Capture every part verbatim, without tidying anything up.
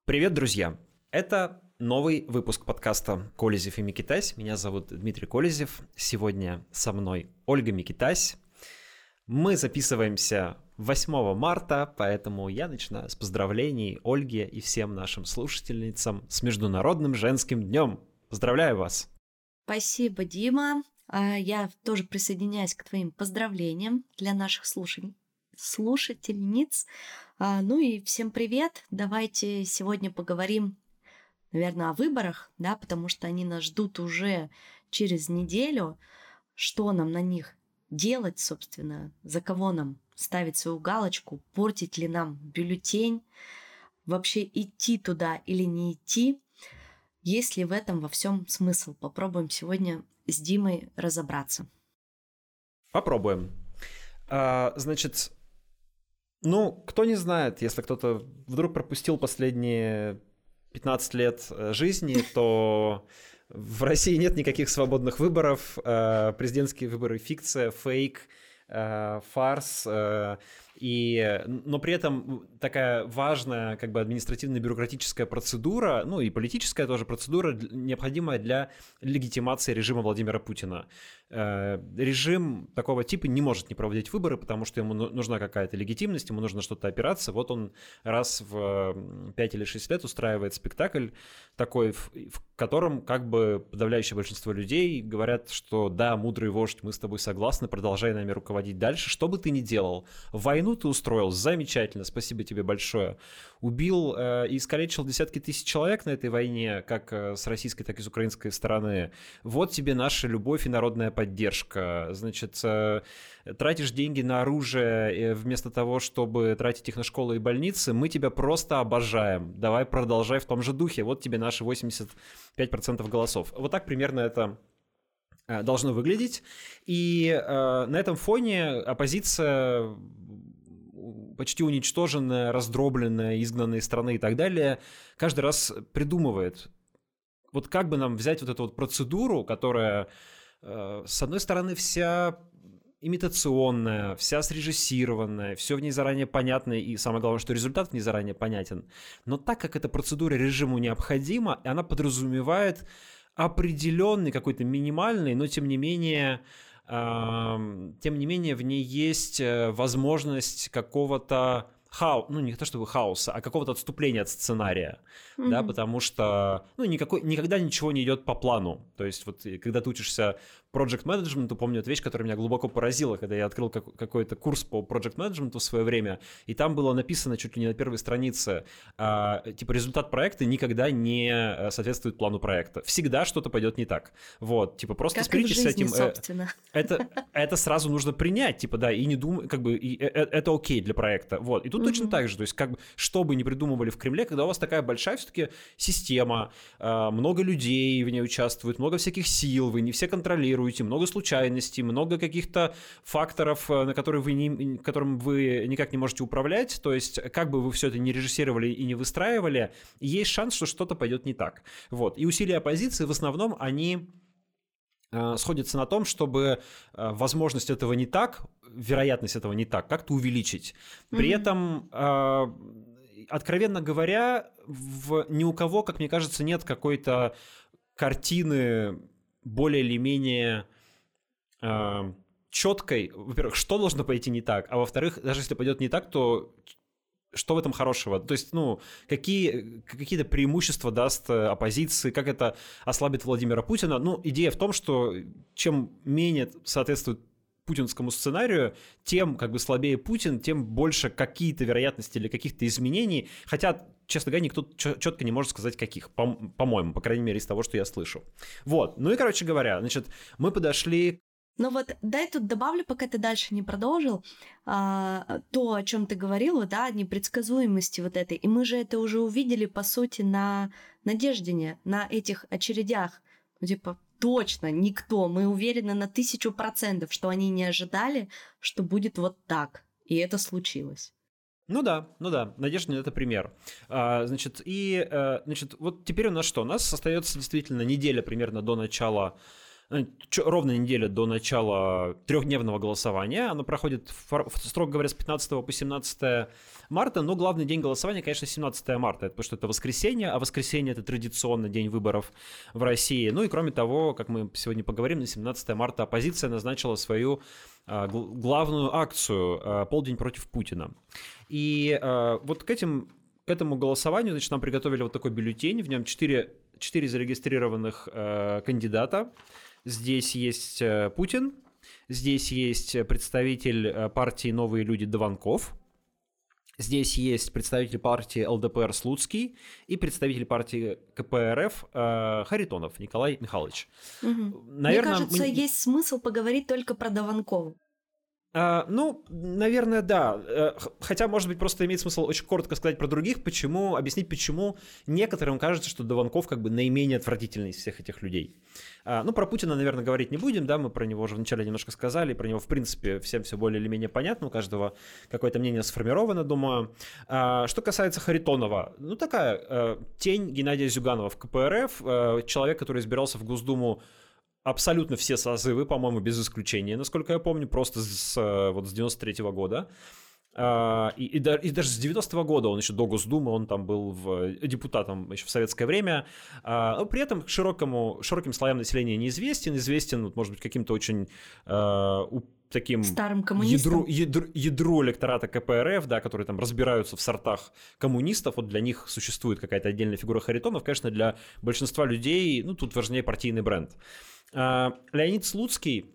Привет, друзья! Это новый выпуск подкаста «Колезев и Микитась». Меня зовут Дмитрий Колезев. Сегодня со мной Ольга Микитась. Мы записываемся восьмого марта, поэтому я начинаю с поздравлений Ольге и всем нашим слушательницам с Международным женским днем. Поздравляю вас! Спасибо, Дима. Я тоже присоединяюсь к твоим поздравлениям для наших слушателей. слушательниц. Ну и всем привет. Давайте сегодня поговорим, наверное, о выборах, да, потому что они нас ждут уже через неделю. Что нам на них делать, собственно, за кого нам ставить свою галочку, портить ли нам бюллетень, вообще идти туда или не идти, есть ли в этом во всем смысл. Попробуем сегодня с Димой разобраться. Попробуем. А, значит, ну, кто не знает, если кто-то вдруг пропустил последние пятнадцать лет жизни, то в России нет никаких свободных выборов. Президентские выборы — фикция, фейк, фарс. И, но при этом такая важная как бы административно-бюрократическая процедура, ну и политическая тоже процедура, необходимая для легитимации режима Владимира Путина. Режим такого типа не может не проводить выборы, потому что ему нужна какая-то легитимность, ему нужно что-то опираться. Вот он раз в пять или шесть лет устраивает спектакль такой, в, в котором как бы подавляющее большинство людей говорят, что да, мудрый вождь, мы с тобой согласны, продолжай нами руководить дальше, что бы ты ни делал. Войну ты устроил, замечательно, спасибо тебе большое. Убил э, и искалечил десятки тысяч человек на этой войне, как э, с российской, так и с украинской стороны. Вот тебе наша любовь и народная поддержка. Значит, э, тратишь деньги на оружие э, вместо того, чтобы тратить их на школы и больницы, мы тебя просто обожаем. Давай продолжай в том же духе. Вот тебе наши восемьдесят пять процентов голосов. Вот так примерно это должно выглядеть. И э, на этом фоне оппозиция, почти уничтоженная, раздробленная, изгнанная из страны и так далее, каждый раз придумывает, вот как бы нам взять вот эту вот процедуру, которая, э, с одной стороны, вся имитационная, вся срежиссированная, все в ней заранее понятно, и самое главное, что результат в ней заранее понятен. Но так как эта процедура режиму необходима, она подразумевает определенный, какой-то минимальный, но тем не менее... Тем не менее, в ней есть возможность какого-то хаоса, ну не то чтобы хаоса, а какого-то отступления от сценария, mm-hmm. да, потому что, ну, никакой, никогда ничего не идет по плану. То есть вот когда ты учишься project management, помню эту вещь, которая меня глубоко поразила, когда я открыл как, какой-то курс по project management в свое время, и там было написано чуть ли не на первой странице, а, типа результат проекта никогда не соответствует плану проекта. Всегда что-то пойдет не так. Вот, типа просто как смиритесь жизни, с этим. Собственно. Это, это сразу нужно принять, типа, да, и не думать, как бы, и, это окей для проекта. Вот, и тут mm-hmm. точно так же, то есть как бы, что бы ни придумывали в Кремле, когда у вас такая большая все-таки система, много людей в ней участвует, много всяких сил, вы не все контролируете, много случайностей, много каких-то факторов, на которые вы не, которым вы никак не можете управлять, то есть как бы вы все это не режиссировали и не выстраивали, есть шанс, что что-то пойдет не так. Вот, и усилия оппозиции в основном, они сходятся на том, чтобы возможность этого не так, вероятность этого не так, как-то увеличить. При mm-hmm. этом, откровенно говоря, в, ни у кого, как мне кажется, нет какой-то картины более или менее э, четкой. Во-первых, что должно пойти не так, а во-вторых, даже если пойдет не так, то что в этом хорошего? То есть, ну, какие, какие-то преимущества даст оппозиции, как это ослабит Владимира Путина? Ну, идея в том, что чем менее соответствует путинскому сценарию, тем как бы слабее Путин, тем больше какие-то вероятности или каких-то изменений, хотя, честно говоря, никто четко не может сказать каких, по- по-моему, по крайней мере, из того, что я слышу. Вот, ну и, короче говоря, значит, мы подошли... Ну вот, дай тут добавлю, пока ты дальше не продолжил, а, то, о чем ты говорил, да, о непредсказуемости вот этой. И мы же это уже увидели, по сути, на Надеждине, на этих очередях. Ну, типа, точно никто, мы уверены на тысячу процентов, что они не ожидали, что будет вот так. И это случилось. Ну да, ну да, Надеждин — это пример. А, значит, и, а, значит, вот теперь у нас что? У нас остается действительно неделя примерно до начала ровно неделя до начала трехдневного голосования. Оно проходит, строго говоря, с пятнадцатого по семнадцатое марта, но главный день голосования, конечно, семнадцатое марта, потому что это воскресенье, а воскресенье — это традиционно день выборов в России. Ну и кроме того, как мы сегодня поговорим, на семнадцатое марта оппозиция назначила свою а, главную акцию а, «Полдень против Путина». И а, вот к, этим, к этому голосованию, значит, нам приготовили вот такой бюллетень, в нем четыре, четыре зарегистрированных а, кандидата. Здесь есть а, Путин, здесь есть представитель а, партии «Новые люди» Дованков, здесь есть представитель партии эл дэ пэ эр Слуцкий и представитель партии ка пэ эр эф э, Харитонов Николай Михайлович. Угу. Наверное, Мне кажется, мы... есть смысл поговорить только про Дованкова. А, ну, наверное, да. Хотя, может быть, просто имеет смысл очень коротко сказать про других, почему, объяснить, почему некоторым кажется, что Дованков как бы наименее отвратительный из всех этих людей. А, ну, про Путина, наверное, говорить не будем, да, мы про него уже вначале немножко сказали, про него, в принципе, всем все более или менее понятно, у каждого какое-то мнение сформировано, думаю. А, что касается Харитонова, ну, такая а, тень Геннадия Зюганова в ка пэ эр эф, а, человек, который избирался в Госдуму абсолютно все созывы, по-моему, без исключения, насколько я помню, просто с, вот, с девяносто третьего года. И, и, и даже с девяностого года, он еще до Госдумы, он там был в, депутатом еще в советское время. Но при этом широкому, широким слоям населения неизвестен. Известен, вот, может быть, каким-то очень таким старым коммунистам. Ядру, ядру, ядру электората ка пэ эр эф, да, которые там разбираются в сортах коммунистов. Вот для них существует какая-то отдельная фигура Харитонов. Конечно, для большинства людей, ну, тут важнее партийный бренд. Леонид Слуцкий,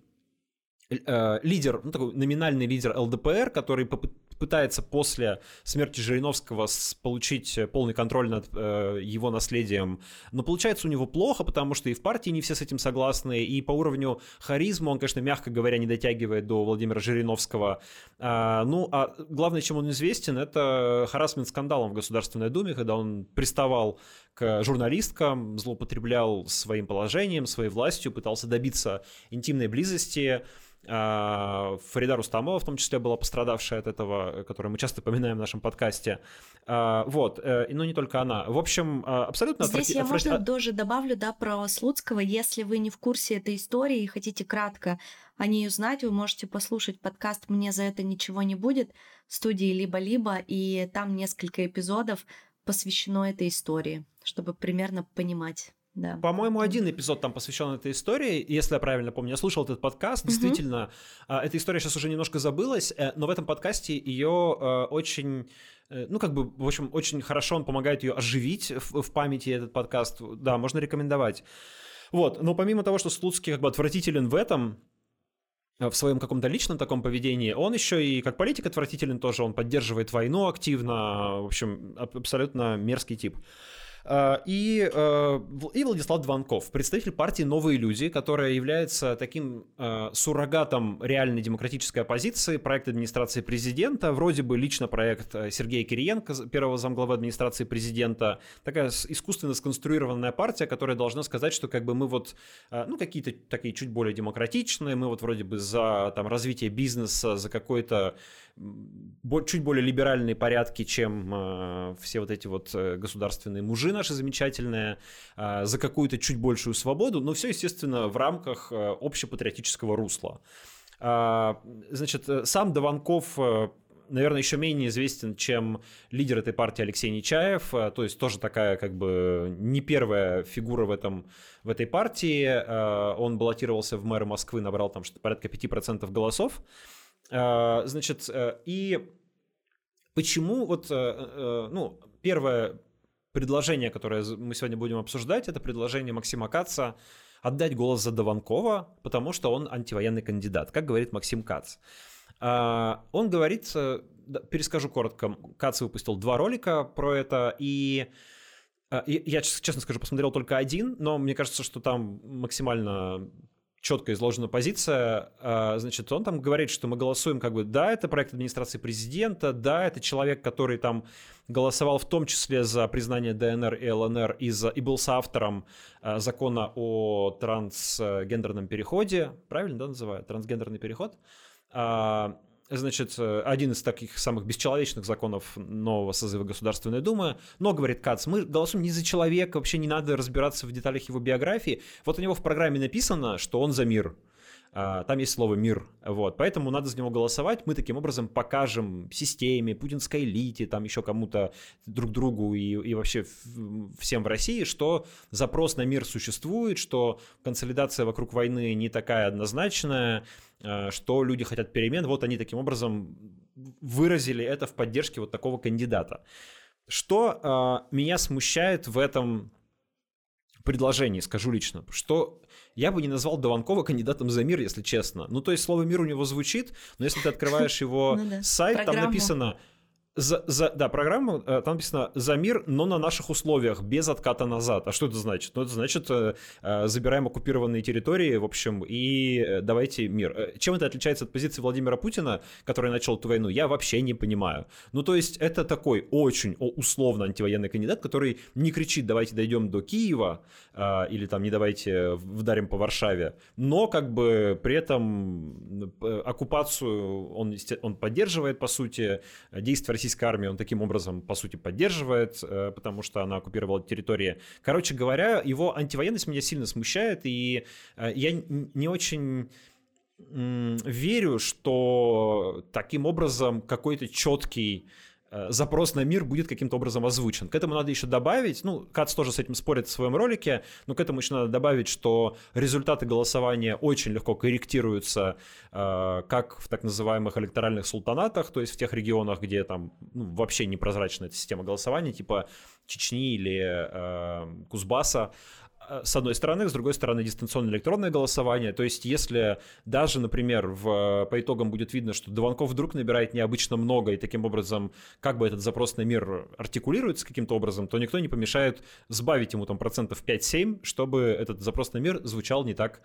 лидер, ну, такой номинальный лидер эл дэ пэ эр, который пытается после смерти Жириновского получить полный контроль над э, его наследием, но получается у него плохо, потому что и в партии не все с этим согласны, и по уровню харизмы он, конечно, мягко говоря, не дотягивает до Владимира Жириновского. А, ну, а главное, чем он известен, это харассмент-скандалом в Государственной Думе, когда он приставал к журналисткам, злоупотреблял своим положением, своей властью, пытался добиться интимной близости. Фарида Рустамова, в том числе, была пострадавшая от этого, которую мы часто поминаем в нашем подкасте. Вот, и ну не только она. В общем, абсолютно... Здесь отврати... я, можно, тоже добавлю, да, про Слуцкого. Если вы не в курсе этой истории и хотите кратко о ней узнать, вы можете послушать подкаст «Мне за это ничего не будет» в студии «Либо-либо», и там несколько эпизодов посвящено этой истории, чтобы примерно понимать. Да. По-моему, один эпизод там посвящен этой истории, если я правильно помню. Я слушал этот подкаст, действительно, uh-huh. эта история сейчас уже немножко забылась, но в этом подкасте ее очень, ну, как бы, в общем, очень хорошо он помогает ее оживить в, в памяти, этот подкаст. Да, можно рекомендовать. Вот, но помимо того, что Слуцкий как бы отвратителен в этом, в своем каком-то личном таком поведении, он еще и как политик отвратителен тоже, он поддерживает войну активно, в общем, абсолютно мерзкий тип. И, и Владислав Дованков, представитель партии «Новые люди», которая является таким суррогатом реальной демократической оппозиции, проект администрации президента, вроде бы лично проект Сергея Кириенко, первого замглавы администрации президента, такая искусственно сконструированная партия, которая должна сказать, что как бы мы вот, ну, какие-то такие чуть более демократичные, мы вот вроде бы за там развитие бизнеса, за какой-то чуть более либеральные порядки, чем э, все вот эти вот государственные мужи наши замечательные, э, за какую-то чуть большую свободу, но все, естественно, в рамках э, общепатриотического русла. Э, значит, сам Дованков, э, наверное, еще менее известен, чем лидер этой партии Алексей Нечаев, э, то есть тоже такая как бы не первая фигура в, этом, в этой партии. Э, он баллотировался в мэры Москвы, набрал там что-то порядка пять процентов голосов. Значит, и почему вот, ну, первое предложение, которое мы сегодня будем обсуждать, это предложение Максима Каца отдать голос за Дованкова, потому что он антивоенный кандидат, как говорит Максим Кац. Он говорит, перескажу коротко, Кац выпустил два ролика про это, и я, честно скажу, посмотрел только один, но мне кажется, что там максимально четко изложена позиция. Значит, он там говорит, что мы голосуем как бы, да, это проект администрации президента, да, это человек, который там голосовал в том числе за признание дэ эн эр и эл эн эр и, за, и был соавтором закона о трансгендерном переходе, правильно, да, называют, трансгендерный переход. значит, один из таких самых бесчеловечных законов нового созыва Государственной Думы, но, говорит Кац, мы голосуем не за человека, вообще не надо разбираться в деталях его биографии. Вот у него в программе написано, что он за мир. Там есть слово «мир», вот, поэтому надо за него голосовать. Мы таким образом покажем системе, путинской элите, там еще кому-то, друг другу и, и вообще всем в России, что запрос на мир существует, что консолидация вокруг войны не такая однозначная, что люди хотят перемен. Вот они таким образом выразили это в поддержке вот такого кандидата. Что э, меня смущает в этом предложении, скажу лично, что я бы не назвал Дованкова кандидатом за мир, если честно. Ну, то есть слово «мир» у него звучит, но если ты открываешь его сайт, там написано... За, за, да, программа, там написано «За мир, но на наших условиях, без отката назад». А что это значит? Ну, это значит, забираем оккупированные территории, в общем, и давайте мир. Чем это отличается от позиции Владимира Путина, который начал эту войну, я вообще не понимаю. Ну, то есть это такой очень условно антивоенный кандидат, который не кричит «давайте дойдем до Киева» или там «не давайте вдарим по Варшаве», но как бы при этом оккупацию он, он поддерживает, по сути, действия российской армии он таким образом, по сути, поддерживает, потому что она оккупировала территории. Короче говоря, его антивоенность меня сильно смущает, и я не очень верю, что таким образом какой-то четкий запрос на мир будет каким-то образом озвучен. К этому надо еще добавить, ну, Кац тоже с этим спорит в своем ролике, но к этому еще надо добавить, что результаты голосования очень легко корректируются, э, как в так называемых электоральных султанатах, то есть в тех регионах, где там ну, вообще непрозрачная эта система голосования, типа Чечни или э, Кузбасса, с одной стороны, с другой стороны, дистанционное электронное голосование. То есть, если даже, например, в, по итогам будет видно, что Дованков вдруг набирает необычно много, и таким образом, как бы этот запрос на мир артикулируется каким-то образом, то никто не помешает сбавить ему там процентов пять-семь, чтобы этот запрос на мир звучал не так,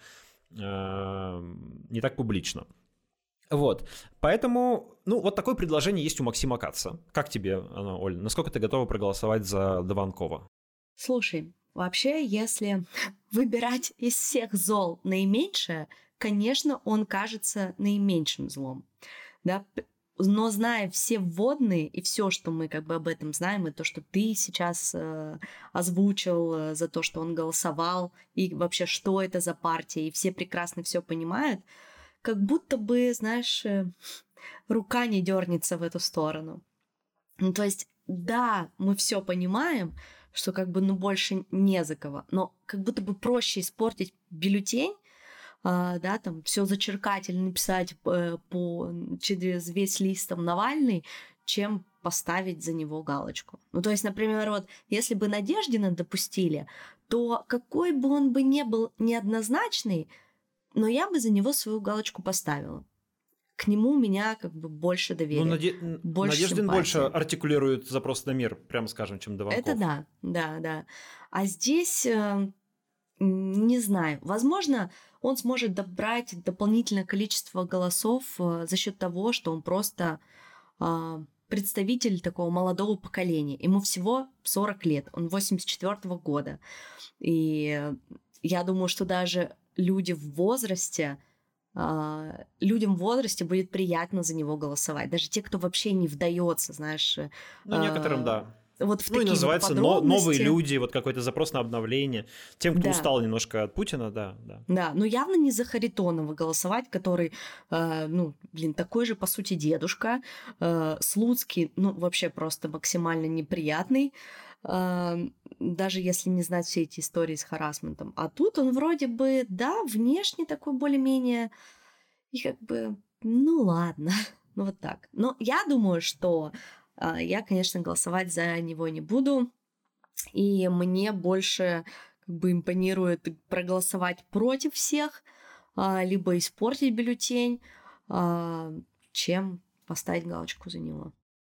э, не так публично. Вот, поэтому, ну, вот такое предложение есть у Максима Каца. Как тебе оно, Оль? Насколько ты готова проголосовать за Дованкова? Слушай, вообще, если выбирать из всех зол наименьшее, конечно, он кажется наименьшим злом, да, но зная все вводные и все, что мы как бы об этом знаем, и то, что ты сейчас э, озвучил, э, за то, что он голосовал, и вообще, что это за партия, и все прекрасно все понимают, как будто бы, знаешь, э, рука не дернется в эту сторону. Ну, то есть, да, мы все понимаем, что как бы, ну, больше не за кого. Но как будто бы проще испортить бюллетень, а, да, там, все зачеркать или написать э, по, через весь лист там, Навальный, чем поставить за него галочку. Ну, то есть, например, вот, если бы Надеждина допустили, то какой бы он бы не был неоднозначный, но я бы за него свою галочку поставила. К нему у меня как бы больше доверия. Ну, Наде... больше Надеждин симпатии. Больше артикулирует запрос на мир, прямо скажем, чем Дованков. Это да, да, да. А здесь, э, не знаю, возможно, он сможет добрать дополнительное количество голосов э, за счет того, что он просто э, представитель такого молодого поколения. Ему всего сорок лет, он восемьдесят четвёртого года. И я думаю, что даже люди в возрасте, людям в возрасте будет приятно за него голосовать. Даже те, кто вообще не вдается, знаешь. Ну, некоторым, да. Вот в ну, такие и называется вот но, новые люди, вот какой-то запрос на обновление. Тем, кто да. устал немножко от Путина, да, да. Да, но явно не за Харитонова голосовать, который, э, ну, блин, такой же, по сути, дедушка. Э, Слуцкий, ну, вообще просто максимально неприятный. Даже если не знать все эти истории с харассментом. А тут он вроде бы, да, внешне такой более-менее, и как бы, ну ладно, ну вот так. Но я думаю, что э, я, конечно, голосовать за него не буду, и мне больше как бы импонирует проголосовать против всех, э, либо испортить бюллетень, э, чем поставить галочку за него.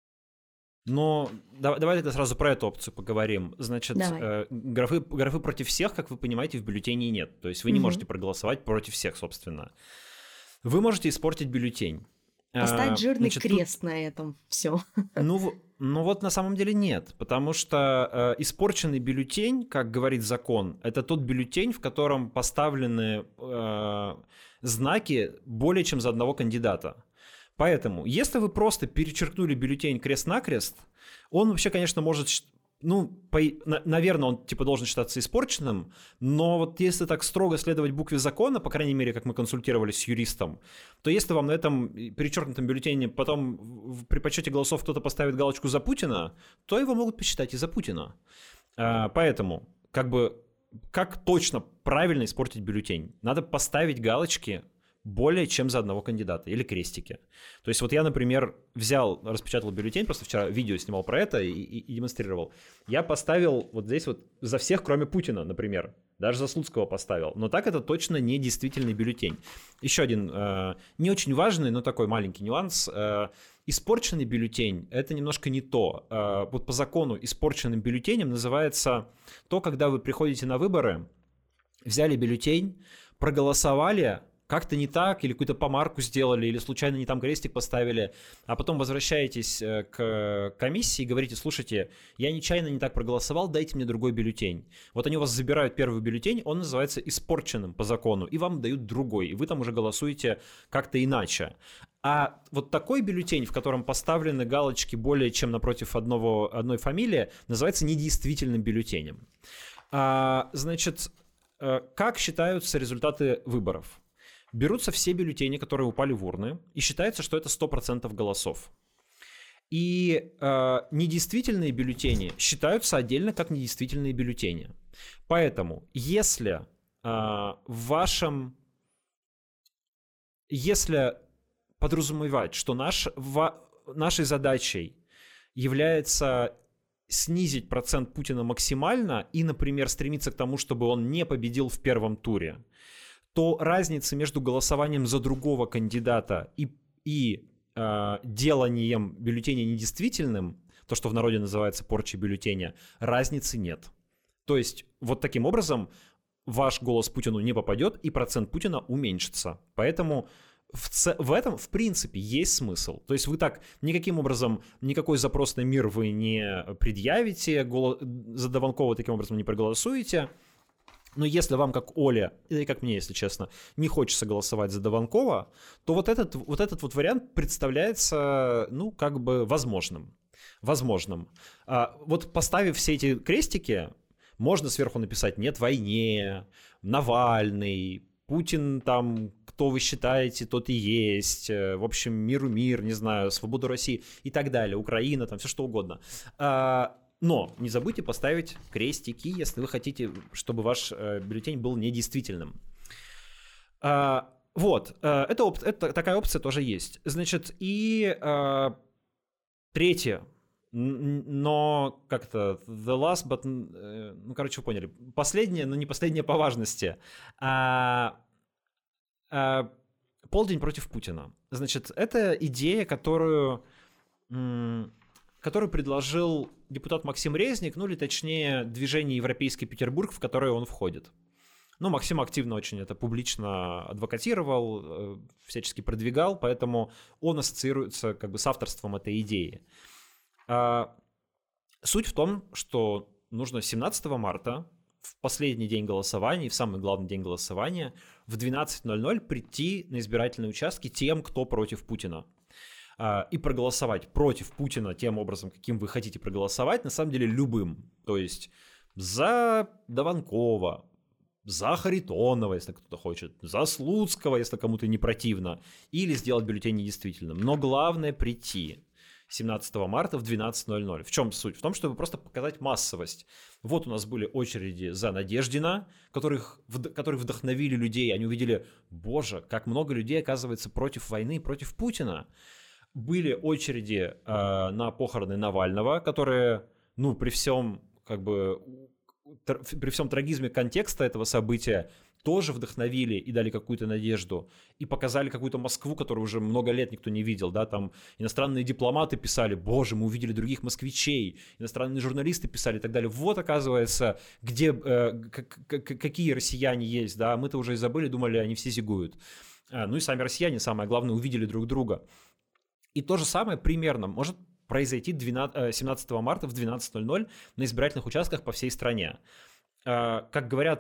Но давай, давай тогда сразу про эту опцию поговорим. Значит, э, графы, графы против всех, как вы понимаете, в бюллетене нет. То есть вы не угу. можете проголосовать против всех, собственно. Вы можете испортить бюллетень. Поставить жирный Значит, крест тут... на этом. Все. Ну, ну вот на самом деле нет. Потому что э, испорченный бюллетень, как говорит закон, это тот бюллетень, в котором поставлены э, знаки более чем за одного кандидата. Поэтому, если вы просто перечеркнули бюллетень крест-накрест, он вообще, конечно, может... Ну, по, на, наверное, он типа должен считаться испорченным, но вот если так строго следовать букве закона, по крайней мере, как мы консультировались с юристом, то если вам на этом перечеркнутом бюллетене потом в, при подсчете голосов кто-то поставит галочку за Путина, то его могут посчитать и за Путина. А, поэтому, как бы, как точно правильно испортить бюллетень? Надо поставить галочки более чем за одного кандидата или крестики. То есть вот я, например, взял, распечатал бюллетень, просто вчера видео снимал про это и, и, и демонстрировал. Я поставил вот здесь вот за всех, кроме Путина, например. Даже за Слуцкого поставил. Но так это точно не действительный бюллетень. Еще один э, не очень важный, но такой маленький нюанс. Э, испорченный бюллетень – это немножко не то. Э, вот по закону испорченным бюллетенем называется то, когда вы приходите на выборы, взяли бюллетень, проголосовали, как-то не так, или какую-то помарку сделали, или случайно не там крестик поставили, а потом возвращаетесь к комиссии и говорите: слушайте, я нечаянно не так проголосовал, дайте мне другой бюллетень. Вот они у вас забирают первый бюллетень, он называется испорченным по закону, и вам дают другой, и вы там уже голосуете как-то иначе. А вот такой бюллетень, в котором поставлены галочки более чем напротив одного, одной фамилии, называется недействительным бюллетенем. А, значит, как считаются результаты выборов? Берутся все бюллетени, которые упали в урны, и считается, что это сто процентов голосов. И э, недействительные бюллетени считаются отдельно как недействительные бюллетени. Поэтому, если э, в вашем... Если подразумевать, что наш, в, нашей задачей является снизить процент Путина максимально и, например, стремиться к тому, чтобы он не победил в первом туре, то разница между голосованием за другого кандидата и, и э, деланием бюллетеня недействительным, то, что в народе называется порчей бюллетеня, разницы нет. То есть вот таким образом ваш голос Путину не попадет, и процент Путина уменьшится. Поэтому в, ц... в этом, в принципе, есть смысл. То есть вы так никаким образом, никакой запрос на мир вы не предъявите, голос... за Дованкова таким образом не проголосуете. Но если вам, как Оле, или как мне, если честно, не хочется голосовать за Дованкова, то вот этот вот, этот вот вариант представляется, ну, как бы возможным. Возможным. А, вот поставив все эти крестики, можно сверху написать «нет войне», «Навальный», «Путин там, кто вы считаете, тот и есть», в общем, «миру мир», не знаю, «свободу России» и так далее, «Украина», там все что угодно. А, Но не забудьте поставить крестики, если вы хотите, чтобы ваш э, бюллетень был недействительным. А, вот, э, это, оп- это, такая опция тоже есть. Значит, и э, третье, но как-то the last, but, э, ну, короче, вы поняли. Последнее, но не последнее по важности. А, а, полдень против Путина. Значит, это идея, которую... М- который предложил депутат Максим Резник, ну или точнее движение «Европейский Петербург», в которое он входит. Ну, Максим активно очень это публично адвокатировал, всячески продвигал, поэтому он ассоциируется как бы с авторством этой идеи. А, суть в том, что нужно семнадцатого марта, в последний день голосования, в самый главный день голосования, в двенадцать ноль ноль прийти на избирательные участки тем, кто против Путина. И проголосовать против Путина тем образом, каким вы хотите проголосовать, на самом деле любым. То есть за Дованкова, за Харитонова, если кто-то хочет, за Слуцкого, если кому-то не противно, или сделать бюллетень недействительным. Но главное прийти семнадцатого марта в двенадцать ноль ноль. В чем суть? В том, чтобы просто показать массовость. Вот у нас были очереди за Надеждина, которых, которые вдохновили людей. Они увидели: боже, как много людей оказывается против войны, против Путина. Были очереди э, на похороны Навального, которые, ну, при всем, как бы, тр, при всем трагизме контекста этого события тоже вдохновили и дали какую-то надежду, и показали какую-то Москву, которую уже много лет никто не видел, да, там иностранные дипломаты писали: боже, мы увидели других москвичей, иностранные журналисты писали и так далее. Вот, оказывается, где, э, к- к- какие россияне есть, да, мы-то уже и забыли, думали, они все зигуют. А, ну и сами россияне, самое главное, увидели друг друга. И то же самое примерно может произойти семнадцатого марта в двенадцать ноль ноль на избирательных участках по всей стране. Как говорят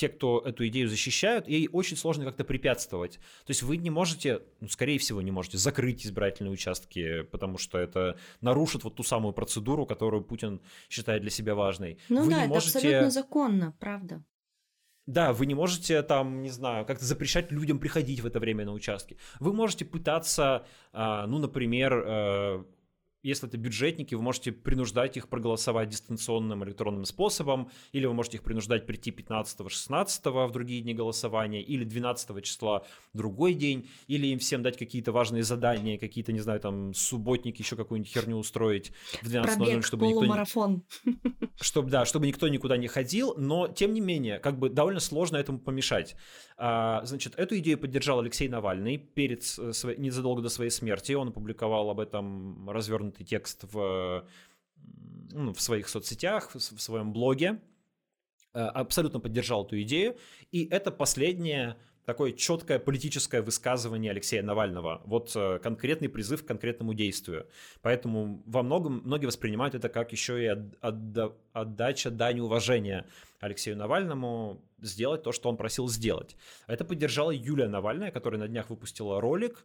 те, кто эту идею защищают, ей очень сложно как-то препятствовать. То есть вы не можете, ну, скорее всего, не можете закрыть избирательные участки, потому что это нарушит вот ту самую процедуру, которую Путин считает для себя важной. Ну вы да, не это можете... абсолютно законно, правда. Да, вы не можете там, не знаю, как-то запрещать людям приходить в это время на участки. Вы можете пытаться, ну, например, если это бюджетники, вы можете принуждать их проголосовать дистанционным электронным способом, или вы можете их принуждать прийти пятнадцатого-шестнадцатого в другие дни голосования, или двенадцатого числа в другой день, или им всем дать какие-то важные задания, какие-то, не знаю, там, субботники, еще какую-нибудь херню устроить в двенадцать ноль ноль, чтобы полумарафон. никто не... Чтобы, да, чтобы никто никуда не ходил, но, тем не менее, как бы довольно сложно этому помешать. А, значит, эту идею поддержал Алексей Навальный перед, незадолго до своей смерти. Он опубликовал об этом развернутый текст в, ну, в своих соцсетях, в своем блоге. Абсолютно поддержал эту идею. И это последнее такое четкое политическое высказывание Алексея Навального. Вот конкретный призыв к конкретному действию. Поэтому во многом многие воспринимают это как еще и отда- отдача дани уважения Алексею Навальному сделать то, что он просил сделать. Это поддержала Юлия Навальная, которая на днях выпустила ролик.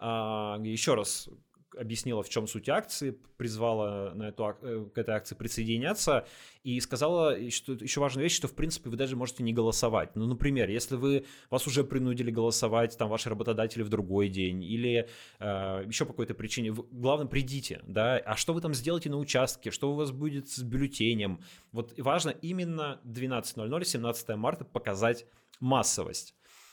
Еще раз объяснила, в чем суть акции, призвала на эту, к этой акции присоединяться и сказала, что еще важная вещь, что в принципе вы даже можете не голосовать. Ну, например, если вы, вас уже принудили голосовать, там, ваши работодатели в другой день или э, еще по какой-то причине, вы, главное, придите, да, а что вы там сделаете на участке, что у вас будет с бюллетенем. Вот важно именно двенадцать ноль ноль, семнадцатого марта показать массовость.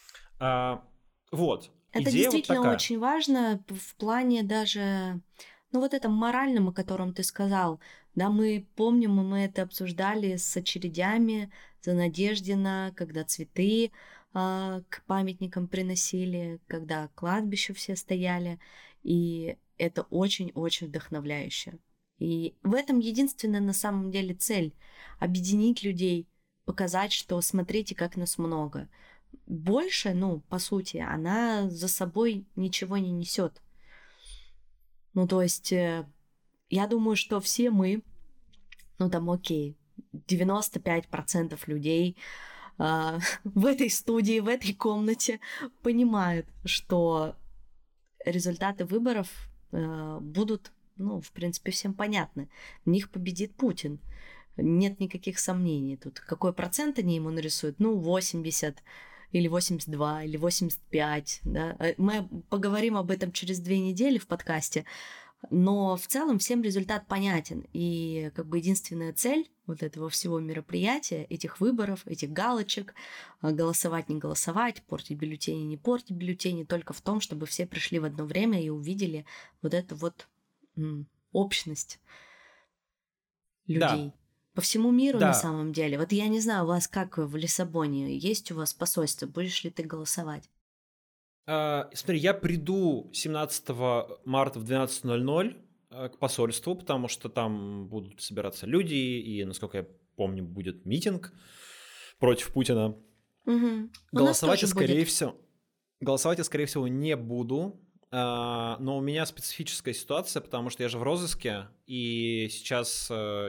А, вот. Это Идея действительно вот очень важно в плане даже, ну вот этом моральном, о котором ты сказал. Да, мы помним, и мы это обсуждали с очередями за Надеждина, когда цветы э, к памятникам приносили, когда кладбища все стояли, и это очень-очень вдохновляюще. И в этом единственная на самом деле цель — объединить людей, показать, что смотрите, как нас много. Больше, ну, по сути, она за собой ничего не несет. Ну, то есть, я думаю, что все мы, ну, там, окей, девяносто пять процентов людей э, в этой студии, в этой комнате понимают, что результаты выборов э, будут, ну, в принципе, всем понятны. В них победит Путин. Нет никаких сомнений тут. Какой процент они ему нарисуют? Ну, восемьдесят или восемьдесят два, или восемьдесят пять. Да? Мы поговорим об этом через две недели в подкасте. Но в целом всем результат понятен. И как бы единственная цель вот этого всего мероприятия, этих выборов, этих галочек, голосовать, не голосовать, портить бюллетени, не портить бюллетени, только в том, чтобы все пришли в одно время и увидели вот эту вот м, общность людей. Да. По всему миру, да. На самом деле. Вот я не знаю, у вас как в Лиссабоне, есть у вас посольство, будешь ли ты голосовать? А, смотри, я приду семнадцатого марта в двенадцать ноль ноль к посольству, потому что там будут собираться люди, и, насколько я помню, будет митинг против Путина. Угу. Голосовать я, скорее будет. всего, голосовать я, скорее всего, не буду. Но у меня специфическая ситуация, потому что я же в розыске, и сейчас,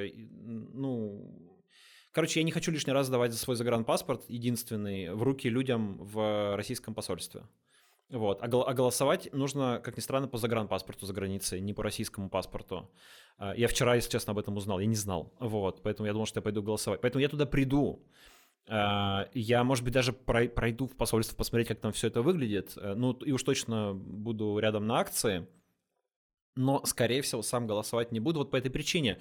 ну, короче, я не хочу лишний раз давать свой загранпаспорт, единственный, в руки людям в российском посольстве. Вот. А, а голосовать нужно, как ни странно, по загранпаспорту за границей, не по российскому паспорту. Я вчера, если честно, об этом узнал, я не знал, вот, поэтому я думал, что я пойду голосовать. Поэтому я туда приду. Я, может быть, даже пройду в посольство посмотреть, как там все это выглядит. Ну, и уж точно буду рядом на акции. Но, скорее всего, сам голосовать не буду вот по этой причине.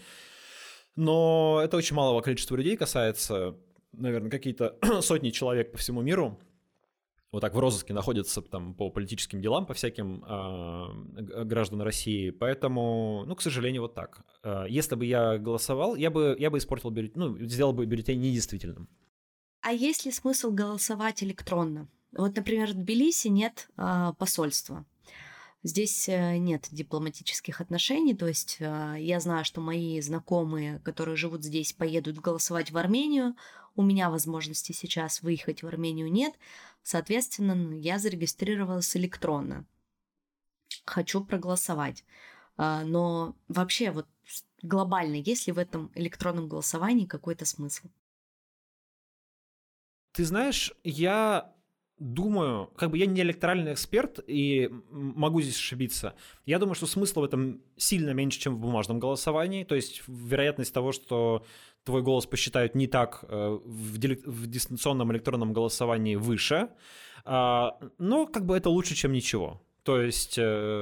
Но это очень малого количества людей касается. Наверное, какие-то сотни человек по всему миру вот так в розыске находятся там по политическим делам, по всяким э, граждан России. Поэтому, ну, к сожалению, вот так. Если бы я голосовал, я бы, я бы испортил бюллетень, ну, сделал бы бюллетень недействительным. А есть ли смысл голосовать электронно? Вот, например, в Тбилиси нет э, посольства. Здесь э, нет дипломатических отношений. То есть э, я знаю, что мои знакомые, которые живут здесь, поедут голосовать в Армению. У меня возможности сейчас выехать в Армению нет. Соответственно, я зарегистрировалась электронно. Хочу проголосовать. Э, но вообще вот глобально, есть ли в этом электронном голосовании какой-то смысл? Ты знаешь, я думаю, как бы я не электоральный эксперт и могу здесь ошибиться. Я думаю, что смысла в этом сильно меньше, чем в бумажном голосовании. То есть вероятность того, что твой голос посчитают не так в, дилек... в дистанционном электронном голосовании выше. Но как бы это лучше, чем ничего. То есть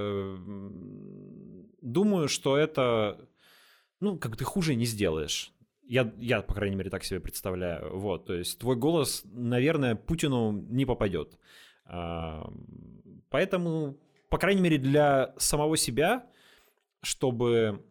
думаю, что это, ну, как бы ты хуже не сделаешь. Я, я, по крайней мере, так себе представляю. Вот, то есть твой голос, наверное, Путину не попадет. Поэтому, по крайней мере, для самого себя, чтобы,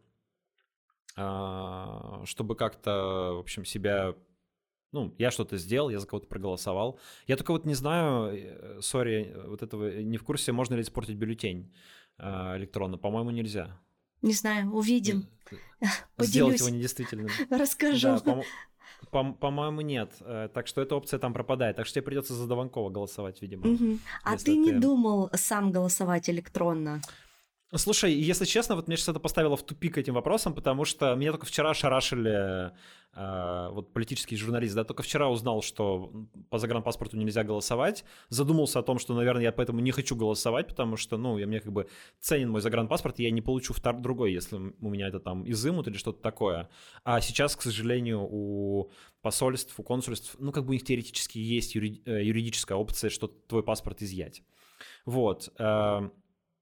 чтобы как-то, в общем, себя... Ну, я что-то сделал, я за кого-то проголосовал. Я только вот не знаю, сори, вот этого не в курсе, можно ли испортить бюллетень электронно. По-моему, нельзя. Не знаю, увидим. Сделать его недействительным. Расскажу. Да, по- по- по-моему, нет. Так что эта опция там пропадает. Так что тебе придется за Дованкова голосовать, видимо. Угу. А ты не думал сам голосовать электронно? Слушай, если честно, вот меня сейчас это поставило в тупик этим вопросом, потому что меня только вчера шарашили, э, вот политический журналист, да, только вчера узнал, что по загранпаспорту нельзя голосовать, задумался о том, что, наверное, я поэтому не хочу голосовать, потому что, ну, я, мне как бы ценен мой загранпаспорт, и я не получу втор- другой, если у меня это там изымут или что-то такое. А сейчас, к сожалению, у посольств, у консульств, ну, как бы у них теоретически есть юри- юридическая опция, что твой паспорт изъять. Вот. Э-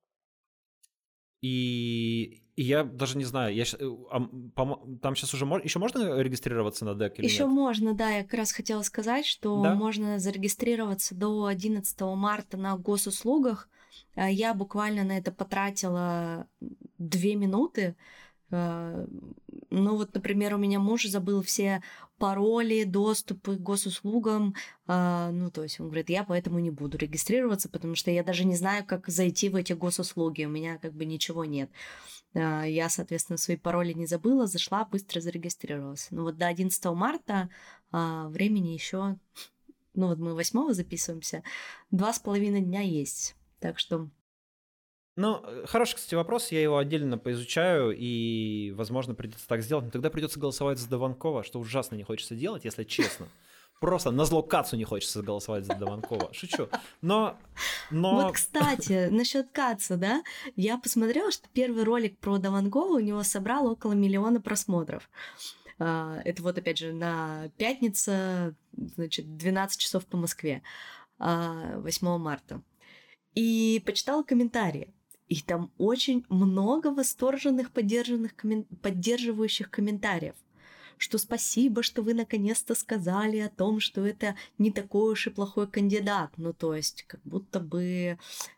И, и я даже не знаю, я, а, там сейчас уже мож, еще можно регистрироваться на ДЭК или еще нет? можно, да, я как раз хотела сказать, что да? можно зарегистрироваться до одиннадцатого марта на госуслугах. Я буквально на это потратила две минуты. Ну вот, например, у меня муж забыл все пароли, доступы к госуслугам. Ну, то есть он говорит, я поэтому не буду регистрироваться, потому что я даже не знаю, как зайти в эти госуслуги. У меня как бы ничего нет. Я, соответственно, свои пароли не забыла, зашла, быстро зарегистрировалась. Ну вот до одиннадцатого марта времени еще, ну вот мы восьмого записываемся, два с половиной дня есть. Так что... Ну, хороший, кстати, вопрос, я его отдельно поизучаю, и, возможно, придется так сделать, но тогда придется голосовать за Дованкова, что ужасно не хочется делать, если честно. Просто назло Кацу не хочется голосовать за Дованкова. Шучу. Но, но... Вот, кстати, насчет Каца, да, я посмотрела, что первый ролик про Дованкова у него собрал около миллиона просмотров. Это вот, опять же, на пятница, значит, двенадцать часов по Москве, восьмого марта. И почитала комментарии. И там очень много восторженных, поддержанных, коммен... поддерживающих комментариев. Что спасибо, что вы наконец-то сказали о том, что это не такой уж и плохой кандидат. Ну, то есть, как будто бы э,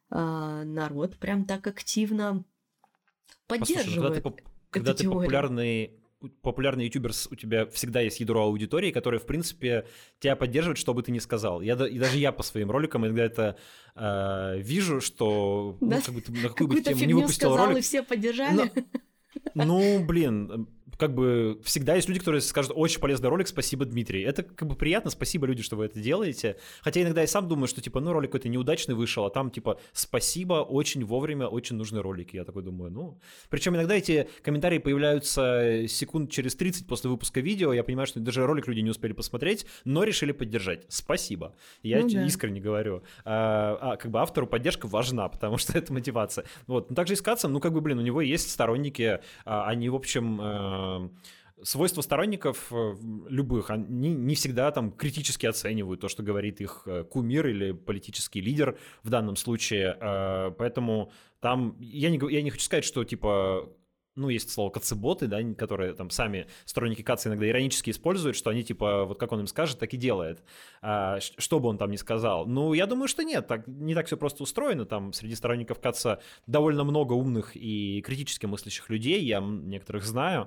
народ прям так активно поддерживает. Послушай, когда ты, когда ты популярный, популярный ютубер, у тебя всегда есть ядро аудитории, которое, в принципе, тебя поддерживает, что бы ты ни сказал. Я, и даже я по своим роликам иногда это э, вижу, что да? ну, как бы ты на какую бы тему не выпустил ролик. И все поддержали. Но, ну, блин, как бы всегда есть люди, которые скажут, очень полезный ролик, спасибо, Дмитрий. Это как бы приятно, спасибо, люди, что вы это делаете. Хотя иногда я сам думаю, что типа, ну, ролик какой-то неудачный вышел, а там типа, спасибо, очень вовремя, очень нужный ролик. И я такой думаю, ну... Причем иногда эти комментарии появляются секунд через тридцать после выпуска видео, я понимаю, что даже ролик люди не успели посмотреть, но решили поддержать. Спасибо. Я ну, да. искренне говорю. А, а как бы автору поддержка важна, потому что это мотивация. Вот. Но также и с Кацем, ну, как бы, блин, у него есть сторонники, они, в общем... Свойства сторонников любых, они не всегда там критически оценивают то, что говорит их кумир или политический лидер в данном случае, поэтому там, я не, я не хочу сказать, что типа, ну, есть слово кацеботы, да, которые там сами сторонники Каца иногда иронически используют, что они типа, вот как он им скажет, так и делает, что бы он там ни сказал. Ну, я думаю, что нет, так, не так все просто устроено, там среди сторонников Каца довольно много умных и критически мыслящих людей, я некоторых знаю,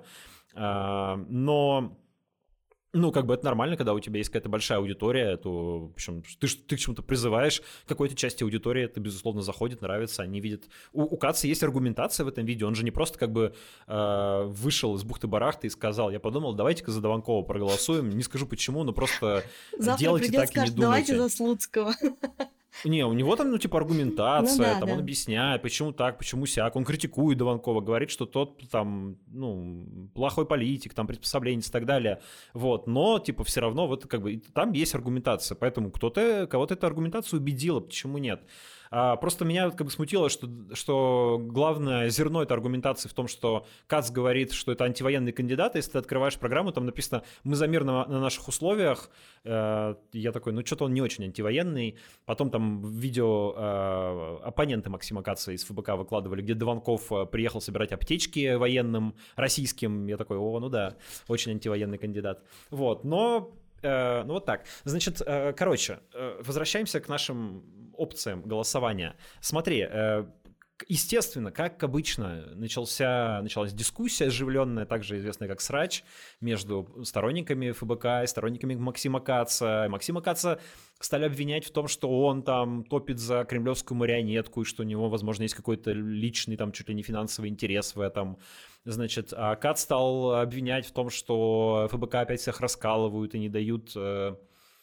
но, ну, как бы это нормально, когда у тебя есть какая-то большая аудитория, то, в общем, ты, ты к чему-то призываешь, какой-то части аудитории это, безусловно, заходит, нравится, они видят... У, у Каца есть аргументация в этом видео, он же не просто как бы э, вышел из бухты-барахты и сказал, я подумал, давайте-ка за Дованкова проголосуем, не скажу почему, но просто завтра делайте так скажет, и не думайте. Давайте за Слуцкого. Не, у него там, ну, типа, Ну аргументация, да, там он да. объясняет, почему так, почему сяк. Он критикует Дованкова, говорит, что тот там, ну, плохой политик, там, приспособленец и так далее. Вот, но, типа, все равно вот как бы и там есть аргументация, поэтому кто-то, кого-то эта аргументация убедила, почему нет. А, просто меня вот как бы смутило, что, что главное зерно этой аргументации в том, что Кац говорит, что это антивоенный кандидат, и если ты открываешь программу, там написано «мы за мир на, на наших условиях». Э, я такой, ну, что-то он не очень антивоенный. Потом там видео э, оппоненты Максима Каца из ФБК выкладывали, где Дованков э, приехал собирать аптечки военным, российским. Я такой, о, ну да, очень антивоенный кандидат. Вот, но... Э, ну вот так. Значит, э, короче, э, возвращаемся к нашим опциям голосования. Смотри, э, естественно, как обычно, начался, началась дискуссия оживленная, также известная как срач, между сторонниками ФБК и сторонниками Максима Каца. Максима Каца стали обвинять в том, что он там топит за кремлевскую марионетку, и что у него, возможно, есть какой-то личный, там, чуть ли не финансовый интерес в этом. Значит, а Кац стал обвинять в том, что ФБК опять всех раскалывают и не дают... э,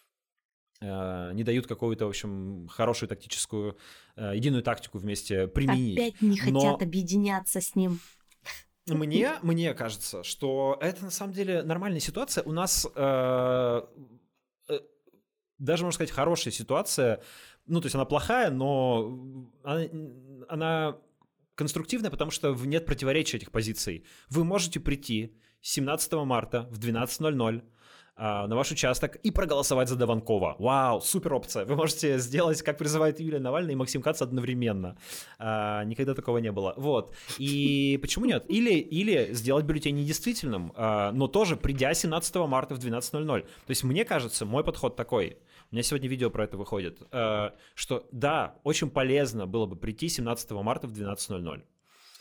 не дают какую-то, в общем, хорошую тактическую, единую тактику вместе применить. Опять не хотят Но объединяться с ним. мне, мне кажется, что это на самом деле нормальная ситуация. У нас э, э, даже, можно сказать, хорошая ситуация. Ну, то есть она плохая, но она, она конструктивная, потому что нет противоречия этих позиций. Вы можете прийти семнадцатого марта в двенадцать ноль ноль на ваш участок и проголосовать за Дованкова. Вау, супер опция. Вы можете сделать, как призывает Юлия Навальная и Максим Кац одновременно. А, никогда такого не было. Вот. И почему нет? Или, или сделать бюллетень недействительным, а, но тоже придя семнадцатого марта в двенадцать ноль ноль. То есть мне кажется, мой подход такой. У меня сегодня видео про это выходит. А, что да, очень полезно было бы прийти семнадцатого марта в двенадцать ноль ноль.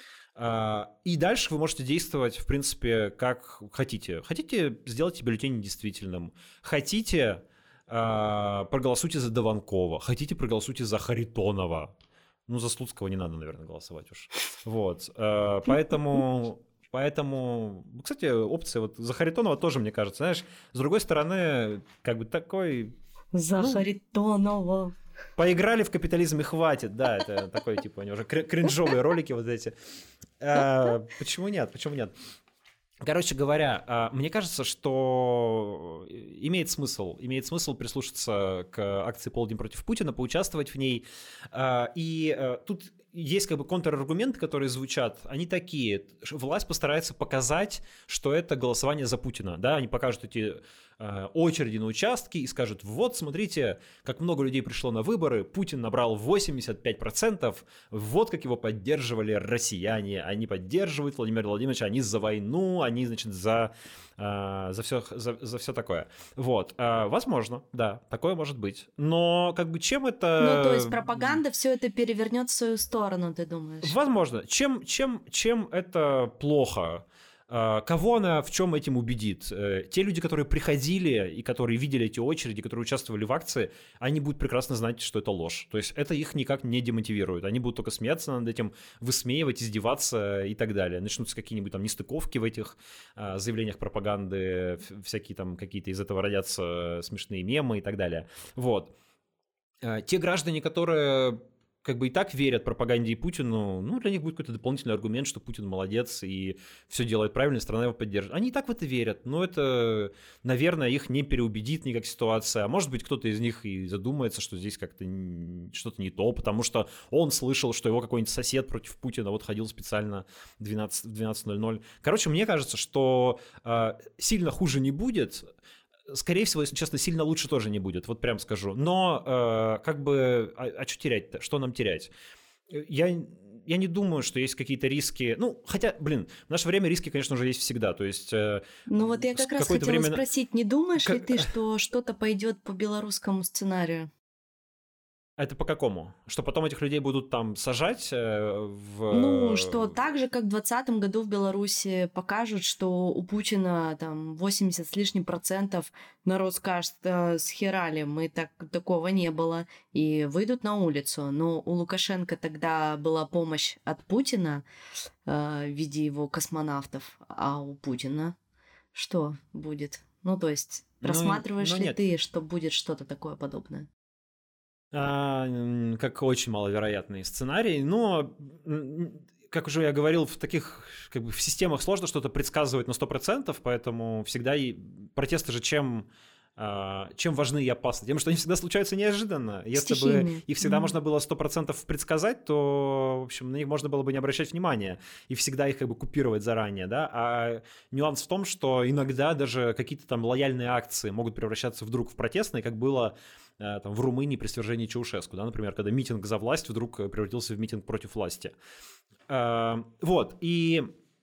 И дальше вы можете действовать, в принципе, как хотите. Хотите, сделайте бюллетень недействительным. Хотите, проголосуйте за Дованкова. Хотите, проголосуйте за Харитонова. Ну, за Слуцкого не надо, наверное, голосовать уж. Вот. Поэтому... Поэтому, кстати, опция вот за Харитонова тоже, мне кажется, знаешь, с другой стороны, как бы такой... За ну, Харитонова. Поиграли в капитализм и хватит, да, это такой, типа, у него уже кринжовые ролики вот эти. А, почему нет, почему нет? Короче говоря, мне кажется, что имеет смысл, имеет смысл прислушаться к акции «Полдень против Путина», поучаствовать в ней. И тут есть как бы контраргументы, которые звучат, они такие. Власть постарается показать, что это голосование за Путина. Да? Они покажут эти э, очереди на участки и скажут, вот, смотрите, как много людей пришло на выборы, Путин набрал восемьдесят пять процентов, вот как его поддерживали россияне, они поддерживают Владимира Владимировича, они за войну, они, значит, за... За все, за, за все такое. Вот. Возможно, да, такое может быть. Но как бы чем это... Ну, то есть пропаганда все это перевернет в свою сторону, ты думаешь? Возможно. Чем, чем, чем это плохо? Кого она в чем этим убедит? Те люди, которые приходили и которые видели эти очереди, которые участвовали в акции, они будут прекрасно знать, что это ложь. То есть это их никак не демотивирует. Они будут только смеяться над этим, высмеивать, издеваться и так далее. Начнутся какие-нибудь там нестыковки в этих а, заявлениях пропаганды, всякие там какие-то из этого родятся смешные мемы и так далее. Вот. А, те граждане, которые... как бы и так верят пропаганде и Путину, ну, для них будет какой-то дополнительный аргумент, что Путин молодец и все делает правильно, страна его поддержит. Они и так в это верят, но это, наверное, их не переубедит никак ситуация. А может быть, кто-то из них и задумается, что здесь как-то что-то не то, потому что он слышал, что его какой-нибудь сосед против Путина вот ходил специально в двенадцать ноль ноль. Короче, мне кажется, что э, сильно хуже не будет. Скорее всего, если честно, сильно лучше тоже не будет, вот прям скажу. Но э, как бы, а, а что терять-то? Что нам терять? Я, я не думаю, что есть какие-то риски. Ну, хотя, блин, в наше время риски, конечно же, есть всегда. То есть... Э, ну вот я как раз хотела время... спросить, не думаешь как... ли ты, что что-то пойдет по белорусскому сценарию? Это по какому? Что потом этих людей будут там сажать э, в... Ну, что так же, как в двадцатом году в Беларуси покажут, что у Путина там восемьдесят с лишним процентов, народ скажет, схерали, мы так, такого не было, и выйдут на улицу. Но у Лукашенко тогда была помощь от Путина э, в виде его космонавтов, а у Путина что будет? Ну, то есть, рассматриваешь ну, ну, ли нет. ты, что будет что-то такое подобное? А, м, как очень маловероятный сценарий, но, м, как уже я говорил, в таких как бы в системах сложно что-то предсказывать на сто процентов, поэтому всегда и протесты же чем, а, чем важны и опасны? Тем, что они всегда случаются неожиданно. Если бы Стихийные. их всегда Мгм. можно было сто процентов предсказать, то, в общем, на них можно было бы не обращать внимания и всегда их как бы купировать заранее, да. А нюанс в том, что иногда даже какие-то там лояльные акции могут превращаться вдруг в протестные, как было э, там, в Румынии при свержении Чаушеску, да, например, когда митинг за власть вдруг э, превратился в митинг против власти. Э, Вот, и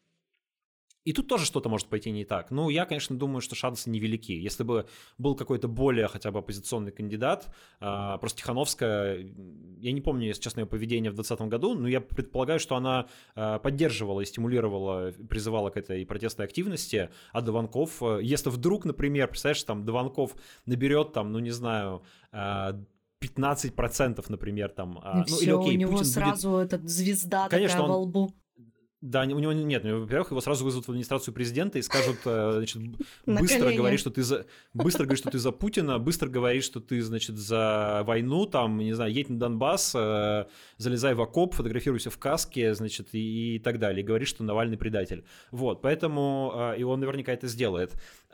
и тут тоже что-то может пойти не так. Ну, я, конечно, думаю, что шансы невелики. Если бы был какой-то более хотя бы оппозиционный кандидат, а, просто Тихановская, я не помню, если честно, ее поведение в двадцатом году, но я предполагаю, что она а, поддерживала и стимулировала, призывала к этой протестной активности, а Дованков, а, если вдруг, например, представляешь, там Дованков наберет там, ну, не знаю, а, пятнадцать процентов, например, там, И а, ну, все, или у окей, него Путин будет... сразу этот звезда Конечно, такая во он лбу. Да, у него нет, ну, во-первых, его сразу вызовут в администрацию президента и скажут, э, значит, На быстро колени. говори, что ты за, быстро говори, что ты за Путина, быстро говори, что ты, значит, за войну, там, не знаю, едь на Донбасс, э, залезай в окоп, фотографируйся в каске, значит, и, и так далее, и говори, что Навальный предатель. Вот, поэтому, э, и он наверняка это сделает.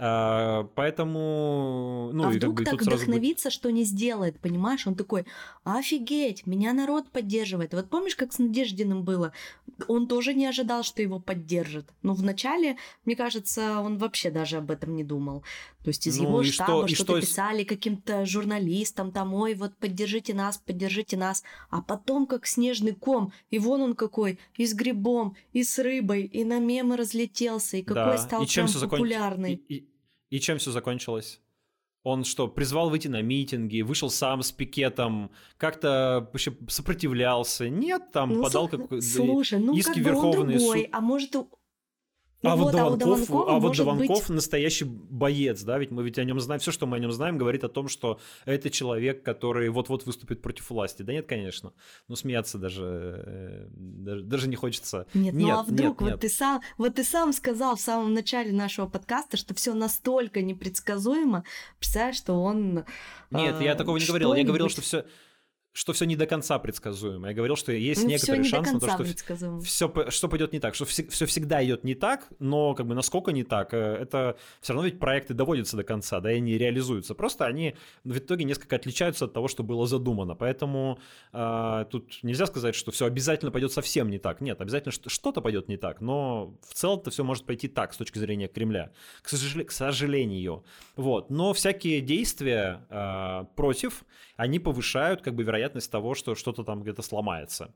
Э, поэтому, ну, А и как вдруг бы так тут сразу будет... вдохновится, что не сделает, понимаешь? Он такой, офигеть, меня народ поддерживает. Вот помнишь, как с Надеждиным было? Он тоже не ожидал, что его поддержат. Но вначале, мне кажется, он вообще даже об этом не думал. То есть из Ну, его и штаба что- и что-то что- писали каким-то журналистам, там, ой, вот поддержите нас, поддержите нас. А потом как снежный ком, и вон он какой, и с грибом, и с рыбой, и на мемы разлетелся, и какой Да, стал и чем прям все закон- популярный. и, и- и чем все закончилось? Он что, призвал выйти на митинги, вышел сам с пикетом, как-то вообще сопротивлялся? Нет, там Ну, подал с- какой- слушай, ну иски как бы он Верховный другой, суд. а может... у- Ну А вот вот, а у Дованков, Дованкова а вот может Дованков быть... настоящий боец, да, ведь мы ведь о нем знаем, все, что мы о нем знаем, говорит о том, что это человек, который вот-вот выступит против власти. Да нет, конечно, ну смеяться даже, э, даже, даже не хочется. Нет, ну а Нет, вдруг, нет, вот нет. ты сам, вот ты сам сказал в самом начале нашего подкаста, что все настолько непредсказуемо, представляешь, что он... Нет, я э, такого не говорил. Я говорил, что-нибудь- что все, что все не до конца предсказуемо. Я говорил, что есть Ну, всё некоторый не до шанс на то, конца что предсказуемо. все, что пойдет не так, что все всегда идет не так, но как бы насколько не так, э, это все равно ведь проекты доводятся до конца, да, и они реализуются. Просто они в итоге несколько отличаются от того, что было задумано. Поэтому э, тут нельзя сказать, что все обязательно пойдет совсем не так. Нет, обязательно что- что-то пойдет не так, но в целом-то все может пойти так с точки зрения Кремля, к, сожале- к сожалению. Вот. Но всякие действия э, против, они повышают как бы вероятность того, что что-то там где-то сломается.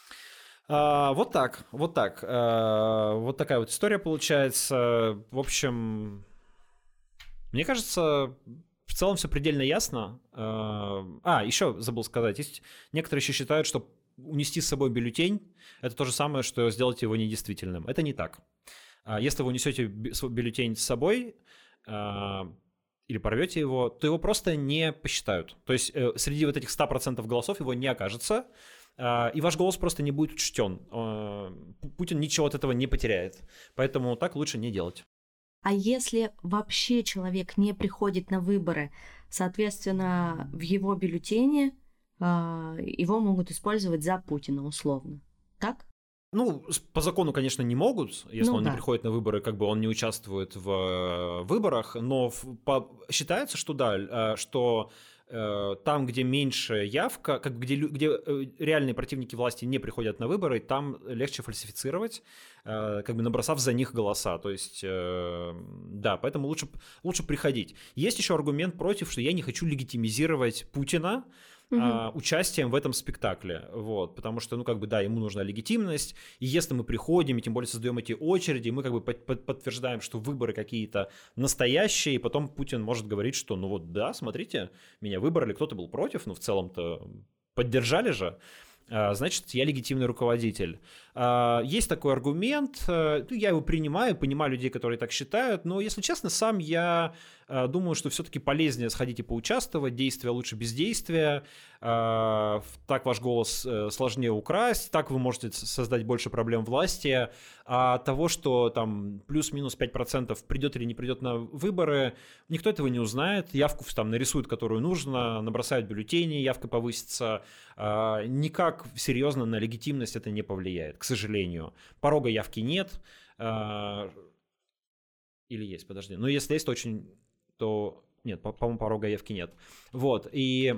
А, вот так, вот так. А, вот такая вот история получается. В общем, мне кажется, в целом все предельно ясно. А, а, еще забыл сказать, есть некоторые еще считают, что унести с собой бюллетень – это то же самое, что сделать его недействительным. Это не так. А, если вы унесете бю- свой бюллетень с собой, а, или порвете его, то его просто не посчитают. То есть э, среди вот этих ста процентов голосов его не окажется, э, и ваш голос просто не будет учтен. Э, Путин ничего от этого не потеряет. Поэтому так лучше не делать. А если вообще человек не приходит на выборы, соответственно, в его бюллетене а, его могут использовать за Путина условно. Так? Ну, с- по закону, конечно, не могут, если Ну он да. не приходит на выборы, как бы он не участвует в э, выборах, но в- по- считается, что да, э, что э, там, где меньше явка, как бы где, лю- где э, реальные противники власти не приходят на выборы, там легче фальсифицировать, э, как бы набросав за них голоса. То есть, э, да, поэтому лучше, лучше приходить. Есть еще аргумент против, что я не хочу легитимизировать Путина Мгм. а, участием в этом спектакле, вот, потому что, ну, как бы, да, ему нужна легитимность, и если мы приходим, и тем более создаем эти очереди, мы как бы под- под- подтверждаем, что выборы какие-то настоящие, и потом Путин может говорить, что, ну, вот, да, смотрите, меня выбрали, кто-то был против, ну, в целом-то поддержали же, а, значит, я легитимный руководитель. А, Есть такой аргумент, э, ну, я его принимаю, понимаю людей, которые так считают, но, если честно, сам я думаю, что все-таки полезнее сходить и поучаствовать, действия лучше бездействия, так ваш голос сложнее украсть, так вы можете создать больше проблем власти, а того, что там плюс-минус пять процентов придет или не придет на выборы, никто этого не узнает, явку там нарисуют, которую нужно, набросают бюллетени, явка повысится, никак серьезно на легитимность это не повлияет, к сожалению. Порога явки нет, или есть, подожди, ну если есть, то очень... то нет, по- по-моему, порога явки нет. Вот, и,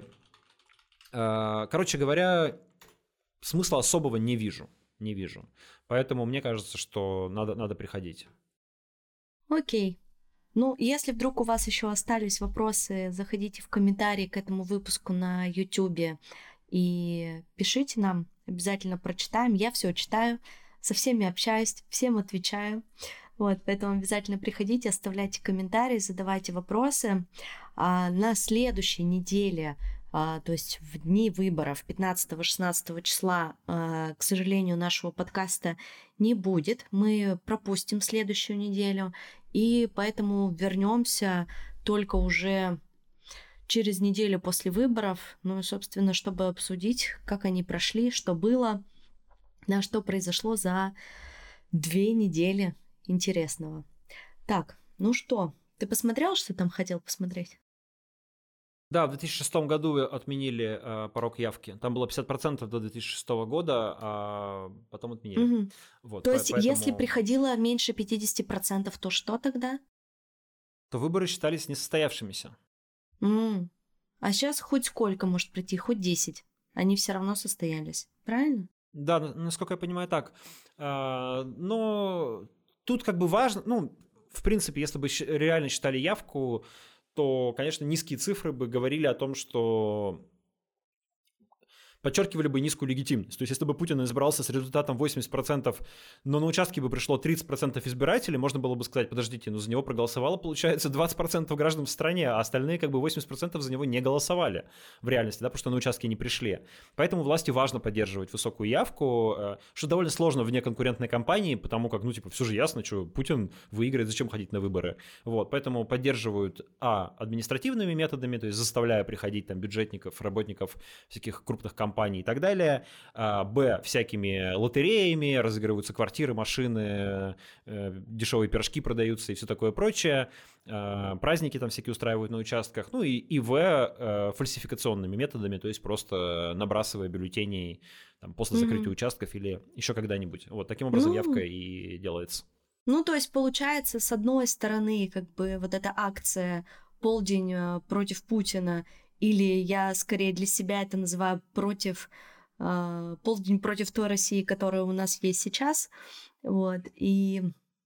э, короче говоря, смысла особого не вижу, не вижу. Поэтому мне кажется, что надо, надо приходить. Окей. Ну, если вдруг у вас еще остались вопросы, заходите в комментарии к этому выпуску на YouTube и пишите нам, обязательно прочитаем. Я все читаю, со всеми общаюсь, всем отвечаю. Вот, поэтому обязательно приходите, оставляйте комментарии, задавайте вопросы. А на следующей неделе, а, то есть в дни выборов пятнадцатого-шестнадцатого числа, а, к сожалению, нашего подкаста не будет. Мы пропустим следующую неделю, и поэтому вернемся только уже через неделю после выборов, ну и, собственно, чтобы обсудить, как они прошли, что было, да, что произошло за две недели интересного. Так, ну что, ты посмотрел, что там хотел посмотреть? Да, в две тысячи шестом году отменили э, порог явки. Там было пятьдесят процентов до две тысячи шестого года, а потом отменили. Угу. Вот, то по- есть, поэтому... если приходило меньше пятьдесят процентов, то что тогда? то выборы считались несостоявшимися. М. А сейчас хоть сколько может прийти, хоть десять. Они все равно состоялись, правильно? Да, на- насколько я понимаю, так. А, но тут как бы важно, ну, в принципе, если бы щ- реально считали явку, то, конечно, низкие цифры бы говорили о том, что подчеркивали бы низкую легитимность. То есть, если бы Путин избрался с результатом восемьдесят процентов, но на участке бы пришло тридцать процентов избирателей, можно было бы сказать, подождите, ну за него проголосовало, получается, двадцать процентов граждан в стране, а остальные как бы восемьдесят процентов за него не голосовали в реальности, да, потому что на участке не пришли. Поэтому власти важно поддерживать высокую явку, что довольно сложно вне конкурентной кампании, потому как, ну, типа, все же ясно, что Путин выиграет, зачем ходить на выборы. Вот, поэтому поддерживают, а, административными методами, то есть заставляя приходить там бюджетников, работников всяких крупных компаний, компаний и так далее, б, всякими лотереями, разыгрываются квартиры, машины, дешевые пирожки продаются и все такое прочее, праздники там всякие устраивают на участках, ну и, и в, фальсификационными методами, то есть просто набрасывая бюллетени там, после закрытия mm-hmm. участков или еще когда-нибудь. Вот таким образом mm-hmm. явка и делается. Ну, то есть получается, с одной стороны, как бы вот эта акция «Полдень против Путина», или я скорее для себя это называю против э, полдень против той России, которая у нас есть сейчас. Вот. И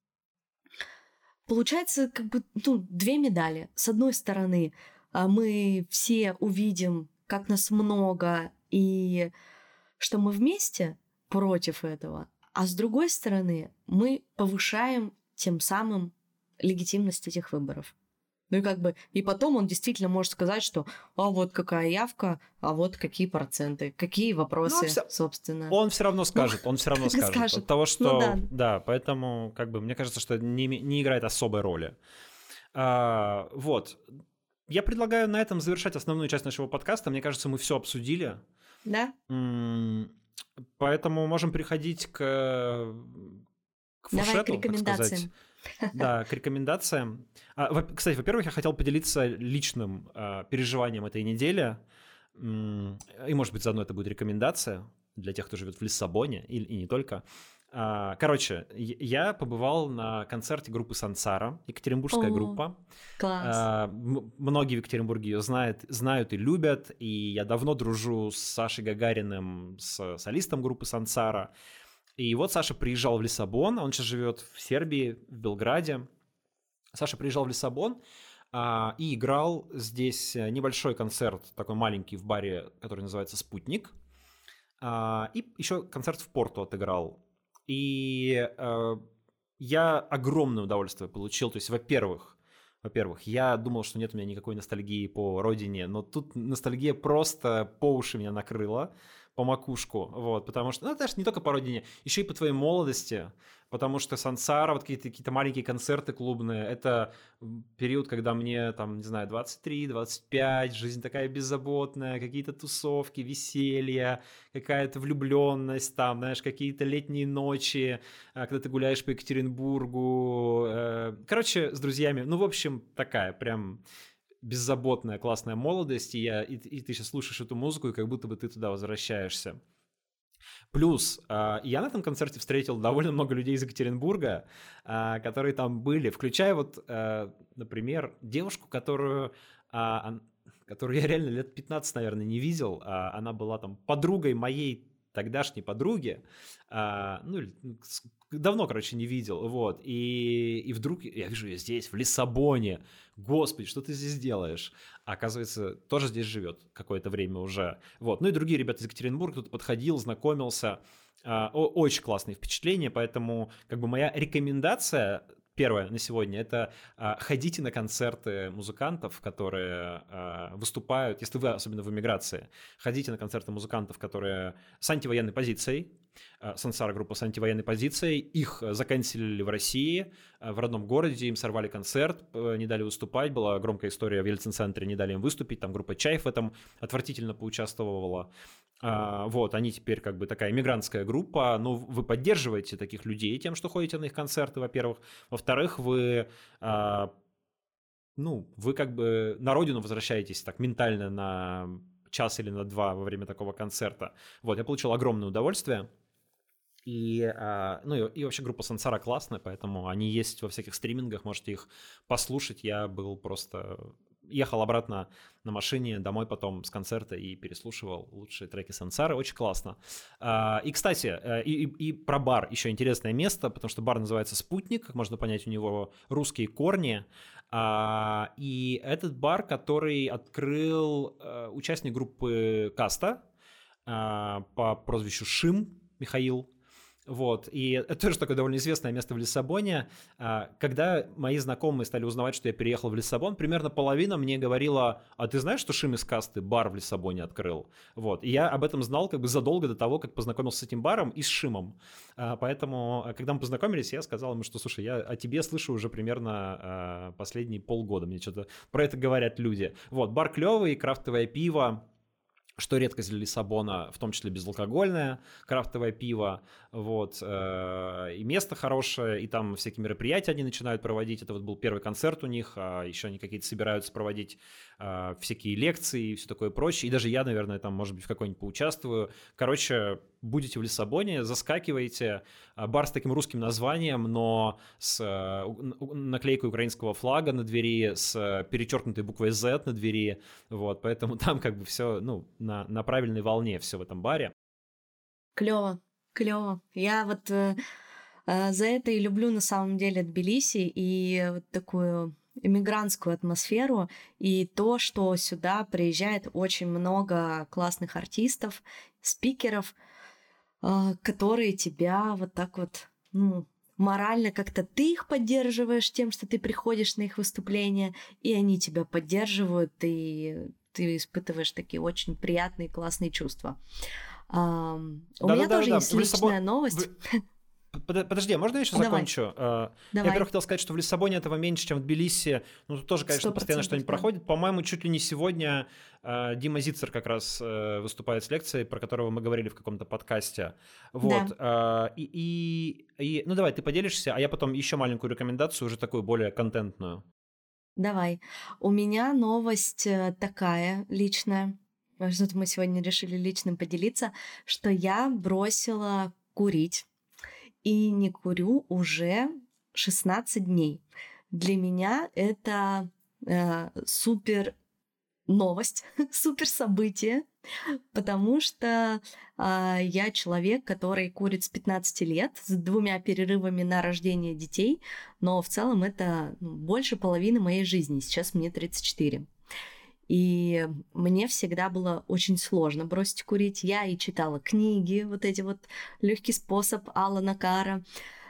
получается как бы ну, две медали. С одной стороны, мы все увидим, как нас много, и что мы вместе против этого. А с другой стороны, мы повышаем тем самым легитимность этих выборов. Ну и как бы, и потом он действительно может сказать, что а вот какая явка, а вот какие проценты, какие вопросы, все, собственно. Он все равно скажет, он все равно скажет. скажет. От того, что, ну, да. да, поэтому, как бы, мне кажется, что не, не играет особой роли. А, вот. Я предлагаю на этом завершать основную часть нашего подкаста. Мне кажется, мы все обсудили. Да. Поэтому можем переходить к, к фуршету, Давай к рекомендациям. Так сказать. Да, к рекомендациям. А, кстати, во-первых, я хотел поделиться личным а, переживанием этой недели. И, может быть, заодно это будет рекомендация для тех, кто живет в Лиссабоне, и, и не только. А, короче, я побывал на концерте группы Сансара, екатеринбургская О, группа. Класс. А, м- многие в Екатеринбурге ее знают, знают и любят. И я давно дружу с Сашей Гагариным, с солистом группы Сансара. И вот Саша приезжал в Лиссабон, он сейчас живет в Сербии, в Белграде. Саша приезжал в Лиссабон а, и играл здесь небольшой концерт, такой маленький в баре, который называется «Спутник». А, и еще концерт в Порту отыграл. И а, я огромное удовольствие получил. То есть, во-первых, во-первых, я думал, что нет у меня никакой ностальгии по родине, но тут ностальгия просто по уши меня накрыла. по макушку, вот, потому что, ну, даже не только по родине, еще и по твоей молодости, потому что Сансара, вот какие-то, какие-то маленькие концерты клубные, это период, когда мне, там, не знаю, двадцать три двадцать пять, жизнь такая беззаботная, какие-то тусовки, веселье, какая-то влюбленность, там, знаешь, какие-то летние ночи, когда ты гуляешь по Екатеринбургу, короче, с друзьями, ну, в общем, такая прям беззаботная, классная молодость, и, я, и, и ты сейчас слушаешь эту музыку, и как будто бы ты туда возвращаешься. Плюс я на этом концерте встретил довольно много людей из Екатеринбурга, которые там были, включая вот, например, девушку, которую, которую я реально лет пятнадцать, наверное, не видел. Она была там подругой моей тогдашней подруги, ну, давно, короче, не видел, вот, и, и вдруг я вижу ее здесь, в Лиссабоне, господи, что ты здесь делаешь? А оказывается, тоже здесь живет какое-то время уже, вот, ну и другие ребята из Екатеринбурга, тут подходил, знакомился, очень классные впечатления, поэтому, как бы, моя рекомендация первое на сегодня — это а, ходите на концерты музыкантов, которые а, выступают, если вы особенно в эмиграции, ходите на концерты музыкантов, которые с антивоенной позицией, а, Сансара группа с антивоенной позицией, их заканчивали в России, а, в родном городе, им сорвали концерт, не дали выступать, была громкая история в Ельцин-центре, не дали им выступить, там группа Чайф в этом отвратительно поучаствовала. Uh, вот, они теперь как бы такая эмигрантская группа, но вы поддерживаете таких людей тем, что ходите на их концерты, во-первых. Во-вторых, вы, uh, ну, вы как бы на родину возвращаетесь так ментально на час или на два во время такого концерта. Вот, я получил огромное удовольствие. И, uh, ну, и, и вообще группа Сансара классная, поэтому они есть во всяких стримингах, можете их послушать. Я был просто... Ехал обратно на машине домой потом с концерта и переслушивал лучшие треки Сансары. Очень классно. И, кстати, и, и, и про бар еще интересное место, потому что бар называется «Спутник», как можно понять, у него русские корни. И этот бар, который открыл участник группы «Каста» по прозвищу Шим Михаил. Вот, и это тоже такое довольно известное место в Лиссабоне. Когда мои знакомые стали узнавать, что я переехал в Лиссабон, примерно половина мне говорила: а ты знаешь, что Шим из Касты бар в Лиссабоне открыл? Вот, и я об этом знал как бы задолго до того, как познакомился с этим баром и с Шимом. Поэтому, когда мы познакомились, я сказал ему, что, слушай, я о тебе слышу уже примерно последние полгода, мне что-то про это говорят люди. Вот, бар клевый, крафтовое пиво, что редкость для Лиссабона, в том числе безалкогольное крафтовое пиво, вот, э, и место хорошее, и там всякие мероприятия они начинают проводить, это вот был первый концерт у них, а еще они какие-то собираются проводить э, всякие лекции и все такое прочее, и даже я, наверное, там, может быть, в какой-нибудь поучаствую. Короче, будете в Лиссабоне, заскакиваете, бар с таким русским названием, но с э, наклейкой украинского флага на двери, с перечеркнутой буквой Z на двери, вот, поэтому там как бы все, ну, на, на правильной волне все в этом баре. Клево, клево. Я вот э, э, за это и люблю на самом деле Тбилиси и вот такую эмигрантскую атмосферу, и то, что сюда приезжает очень много классных артистов, спикеров, э, которые тебя вот так вот, ну, морально как-то ты их поддерживаешь тем, что ты приходишь на их выступления, и они тебя поддерживают, и ты испытываешь такие очень приятные, классные чувства. А, у да, меня да, тоже да, есть да. личная Лиссабон... новость. Подожди, а можно я еще Давай. закончу? Я, Давай. во-первых, хотел сказать, что в Лиссабоне этого меньше, чем в Тбилиси. Ну, тут тоже, конечно, постоянно что-нибудь да. проходит. По-моему, чуть ли не сегодня uh, Дима Зицер как раз uh, выступает с лекцией, про которого мы говорили в каком-то подкасте. Вот. Да. Uh, и, и, и, ну, давай, ты поделишься, а я потом еще маленькую рекомендацию, уже такую более контентную. Давай. У меня новость такая личная. Что-то мы сегодня решили личным поделиться, что я бросила курить. И не курю уже шестнадцать дней. Для меня это э, супер новость, супер событие, потому что э, я человек, который курит с пятнадцати лет, с двумя перерывами на рождение детей, но в целом это больше половины моей жизни. Сейчас мне тридцать четыре. И мне всегда было очень сложно бросить курить. Я и читала книги, вот эти вот «Легкий способ» Алана Карра.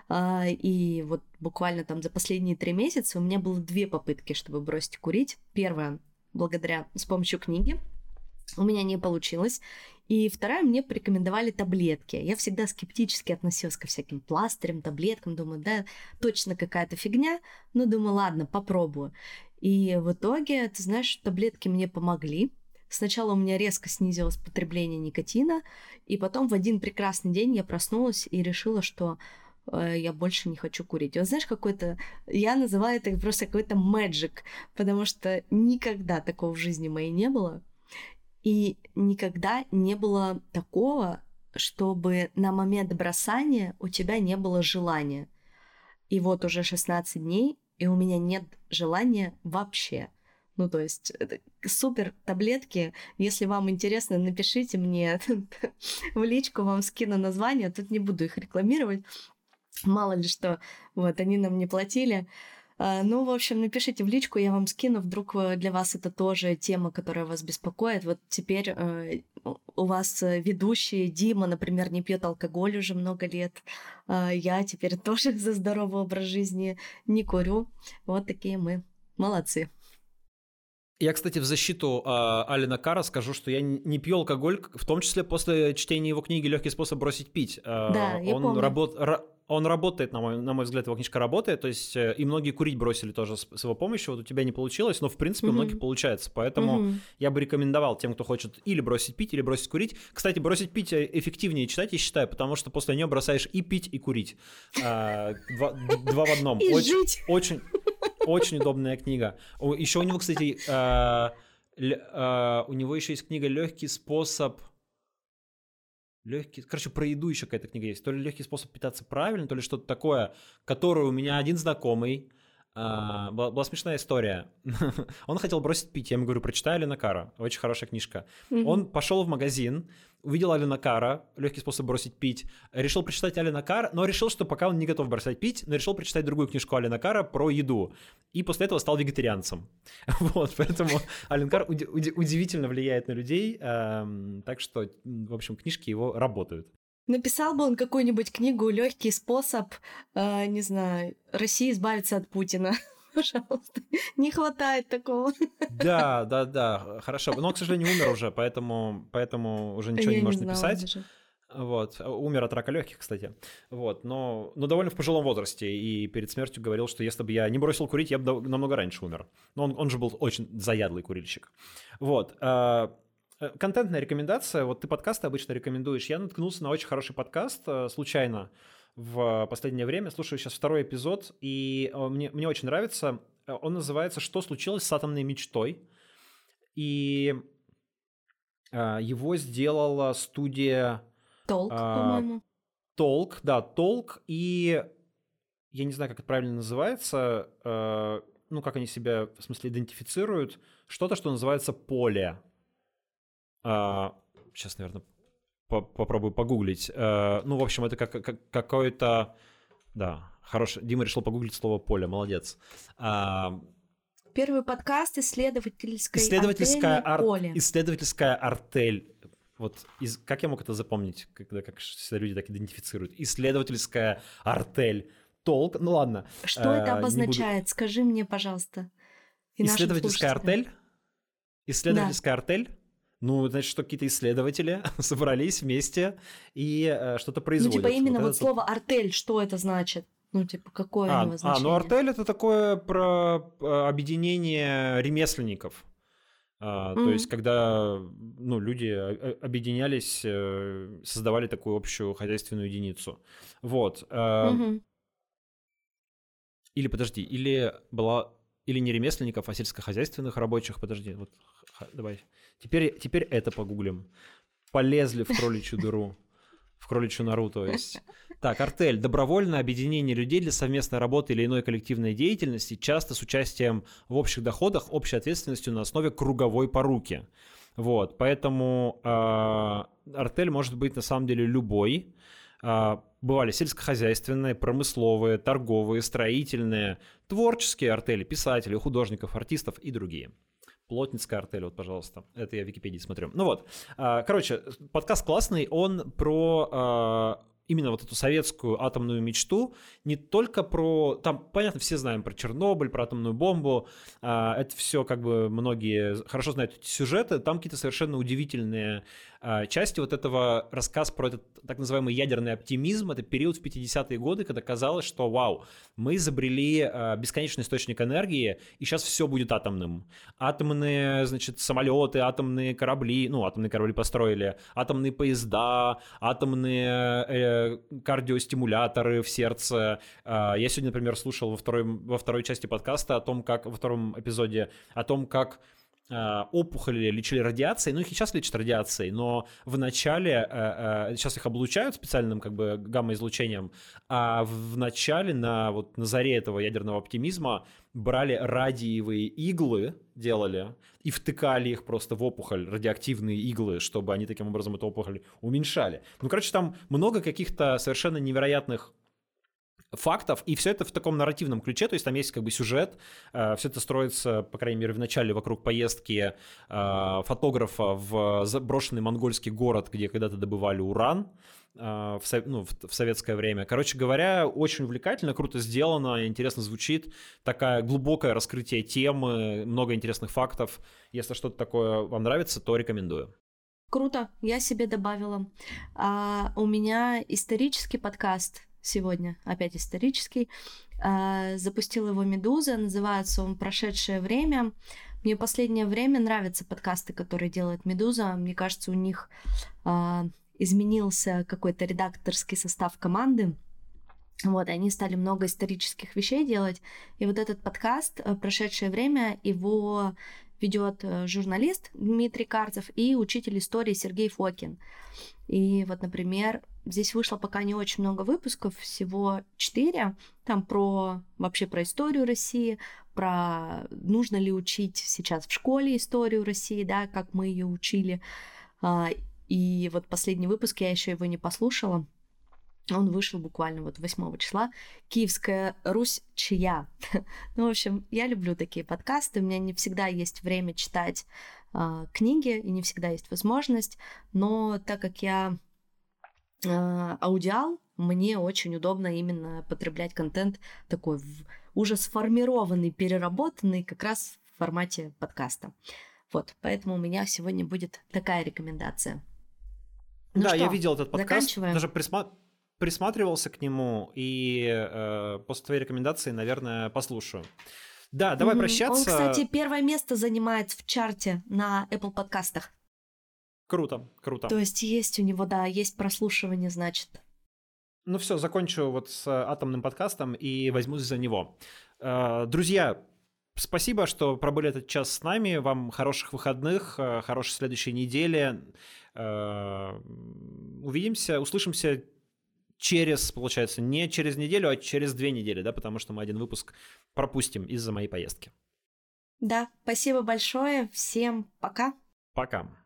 И вот буквально там за последние три месяца у меня было две попытки, чтобы бросить курить. Первая, благодаря, с помощью книги. У меня не получилось. И вторая, мне порекомендовали таблетки. Я всегда скептически относилась ко всяким пластырям, таблеткам. Думаю, да, точно какая-то фигня. Но думаю, ладно, попробую. И в итоге, ты знаешь, таблетки мне помогли. Сначала у меня резко снизилось потребление никотина, и потом в один прекрасный день я проснулась и решила, что э, я больше не хочу курить. Вот знаешь, какой-то... Я называю это просто какой-то magic, потому что никогда такого в жизни моей не было. И никогда не было такого, чтобы на момент бросания у тебя не было желания. И вот уже шестнадцать дней, и у меня нет желания вообще. Ну, то есть, это супер таблетки. Если вам интересно, напишите мне в личку, вам скину название. Тут не буду их рекламировать. Мало ли что, вот, они нам не платили. Ну, в общем, напишите в личку, я вам скину, вдруг для вас это тоже тема, которая вас беспокоит. Вот теперь э, у вас ведущий Дима, например, не пьет алкоголь уже много лет. Э, я теперь тоже за здоровый образ жизни не курю. Вот такие мы. Молодцы. Я, кстати, в защиту э, Алена Карра скажу, что я не пью алкоголь, в том числе после чтения его книги «Легкий способ бросить пить». Э, да, я он помню. Работ... Он работает, на мой, на мой взгляд, его книжка работает, то есть и многие курить бросили тоже с, с его помощью, вот у тебя не получилось, но в принципе у многих получается, поэтому я бы рекомендовал тем, кто хочет или бросить пить, или бросить курить. Кстати, бросить пить эффективнее читать, я считаю, потому что после нее бросаешь и пить, и курить. А, два, два в одном. И очень, жить. Очень, очень удобная книга. Еще у него, кстати, а, а, у него еще есть книга «Легкий способ». Легкий, короче, про еду еще какая-то книга есть. То ли «Легкий способ питаться правильно», то ли что-то такое, которое у меня один знакомый, а, была, была смешная история. Он хотел бросить пить. Я ему говорю, прочитай Алена Карра, очень хорошая книжка. Mm-hmm. Он пошел в магазин, увидел Алена Карра, «Легкий способ бросить пить», решил прочитать Алена Карра, но решил, что пока он не готов бросать пить, но решил прочитать другую книжку Алена Карра про еду. И после этого стал вегетарианцем. Вот, поэтому Ален Карр уди- уди- удивительно влияет на людей, эм, так что, в общем, книжки его работают. Написал бы он какую-нибудь книгу «Легкий способ», э, не знаю, России избавиться от Путина. Пожалуйста. Не хватает такого. Да, да, да, хорошо. Но он, к сожалению, умер уже, поэтому, поэтому уже ничего Я не не может знала написать. даже. Вот. Умер от рака легких, кстати. Вот. Но, но довольно в пожилом возрасте. И перед смертью говорил, что если бы я не бросил курить, я бы намного раньше умер. Но он, он же был очень заядлый курильщик. Вот. Контентная рекомендация. Вот ты подкасты обычно рекомендуешь. Я наткнулся на очень хороший подкаст случайно в последнее время. Слушаю сейчас второй эпизод, и мне, мне очень нравится. Он называется «Что случилось с атомной мечтой?». И его сделала студия... Толк, а, по-моему. Толк, да, Толк. И я не знаю, как это правильно называется. Э, ну, как они себя, в смысле, идентифицируют. Что-то, что называется поле. Э, сейчас, наверное, по- попробую погуглить. Э, ну, в общем, это как, как, какое-то... Да, хорошо. Дима решил погуглить слово поле. Молодец. Э, Первый подкаст «Исследовательская, исследовательская артель, ар... поле». Исследовательская артель. Вот из, как я мог это запомнить, когда как всегда люди так идентифицируют? Исследовательская артель. Толк. Ну ладно. Что э, это обозначает? буду... Скажи мне, пожалуйста. И Исследовательская артель? Исследовательская да. артель? Ну, значит, что какие-то исследователи собрались вместе и э, что-то производят. Ну, типа именно вот, вот слово тут... артель, что это значит? Ну, типа, какое а, у него значение? А, ну, артель — это такое про объединение ремесленников. Uh, mm-hmm. То есть, когда ну, люди объединялись, создавали такую общую хозяйственную единицу. Вот. Uh, mm-hmm. Или, подожди, или была... Или не ремесленников, а сельскохозяйственных рабочих. Подожди, вот, давай. Теперь, теперь это погуглим. Полезли в кроличью дыру. В кроличью нору, то есть. Так, артель. Добровольное объединение людей для совместной работы или иной коллективной деятельности, часто с участием в общих доходах, общей ответственностью на основе круговой поруки. Вот, поэтому э, артель может быть на самом деле любой. Э, бывали сельскохозяйственные, промысловые, торговые, строительные, творческие артели, писателей, художников, артистов и другие. Плотницкая артель, вот, пожалуйста. Это я в Википедии смотрю. Ну вот. Короче, подкаст классный. Он про именно вот эту советскую атомную мечту. Не только про... Там, понятно, все знаем про Чернобыль, про атомную бомбу. Это все как бы многие хорошо знают эти сюжеты. Там какие-то совершенно удивительные Части вот этого рассказ про этот так называемый ядерный оптимизм, это период в пятидесятые годы, когда казалось, что вау, мы изобрели бесконечный источник энергии, и сейчас все будет атомным. Атомные, значит, самолеты, атомные корабли, ну, атомные корабли построили, атомные поезда, атомные э, кардиостимуляторы в сердце. Я сегодня, например, слушал во второй, во второй части подкаста о том, как, во втором эпизоде, о том, как опухоли лечили радиацией, ну их и сейчас лечат радиацией, но в начале, сейчас их облучают специальным как бы гамма-излучением, а в начале, на, вот, на заре этого ядерного оптимизма брали радиевые иглы, делали, и втыкали их просто в опухоль, радиоактивные иглы, чтобы они таким образом эту опухоль уменьшали. Ну, короче, там много каких-то совершенно невероятных фактов, и все это в таком нарративном ключе, то есть там есть как бы сюжет, э, все это строится, по крайней мере, в начале вокруг поездки э, фотографа в заброшенный монгольский город, где когда-то добывали уран э, в, ну, в, в советское время. Короче говоря, очень увлекательно, круто сделано, интересно звучит, такое глубокое раскрытие темы, много интересных фактов. Если что-то такое вам нравится, то рекомендую. Круто, я себе добавила. А, у меня исторический подкаст сегодня, опять исторический. Запустила его «Медуза», называется он «Прошедшее время». Мне последнее время нравятся подкасты, которые делает «Медуза». Мне кажется, у них изменился какой-то редакторский состав команды. Вот, и они стали много исторических вещей делать. И вот этот подкаст «Прошедшее время», его ведет журналист Дмитрий Карцев и учитель истории Сергей Фокин. И вот, например, здесь вышло пока не очень много выпусков, всего четыре. Там про вообще про историю России, про нужно ли учить сейчас в школе историю России, да, как мы ее учили. И вот последний выпуск, я еще его не послушала. Он вышел буквально вот восьмого числа. «Киевская Русь чья?». Ну, в общем, я люблю такие подкасты. У меня не всегда есть время читать э, книги, и не всегда есть возможность. Но так как я э, аудиал, мне очень удобно именно потреблять контент такой в, уже сформированный, переработанный как раз в формате подкаста. Вот, поэтому у меня сегодня будет такая рекомендация. Ну да, что, я видел этот подкаст, заканчиваем? даже присма... присматривался к нему, и э, после твоей рекомендации, наверное, послушаю. Да, давай mm-hmm. прощаться. Он, кстати, первое место занимает в чарте на Apple подкастах. Круто, круто. То есть есть у него, да, есть прослушивание, значит. Ну все, закончу вот с атомным подкастом и возьмусь за него. Э, друзья, спасибо, что пробыли этот час с нами. Вам хороших выходных, хорошей следующей недели. Э, увидимся, услышимся через, получается, не через неделю, а через две недели, да, потому что мы один выпуск пропустим из-за моей поездки. Да, спасибо большое. Всем пока. Пока.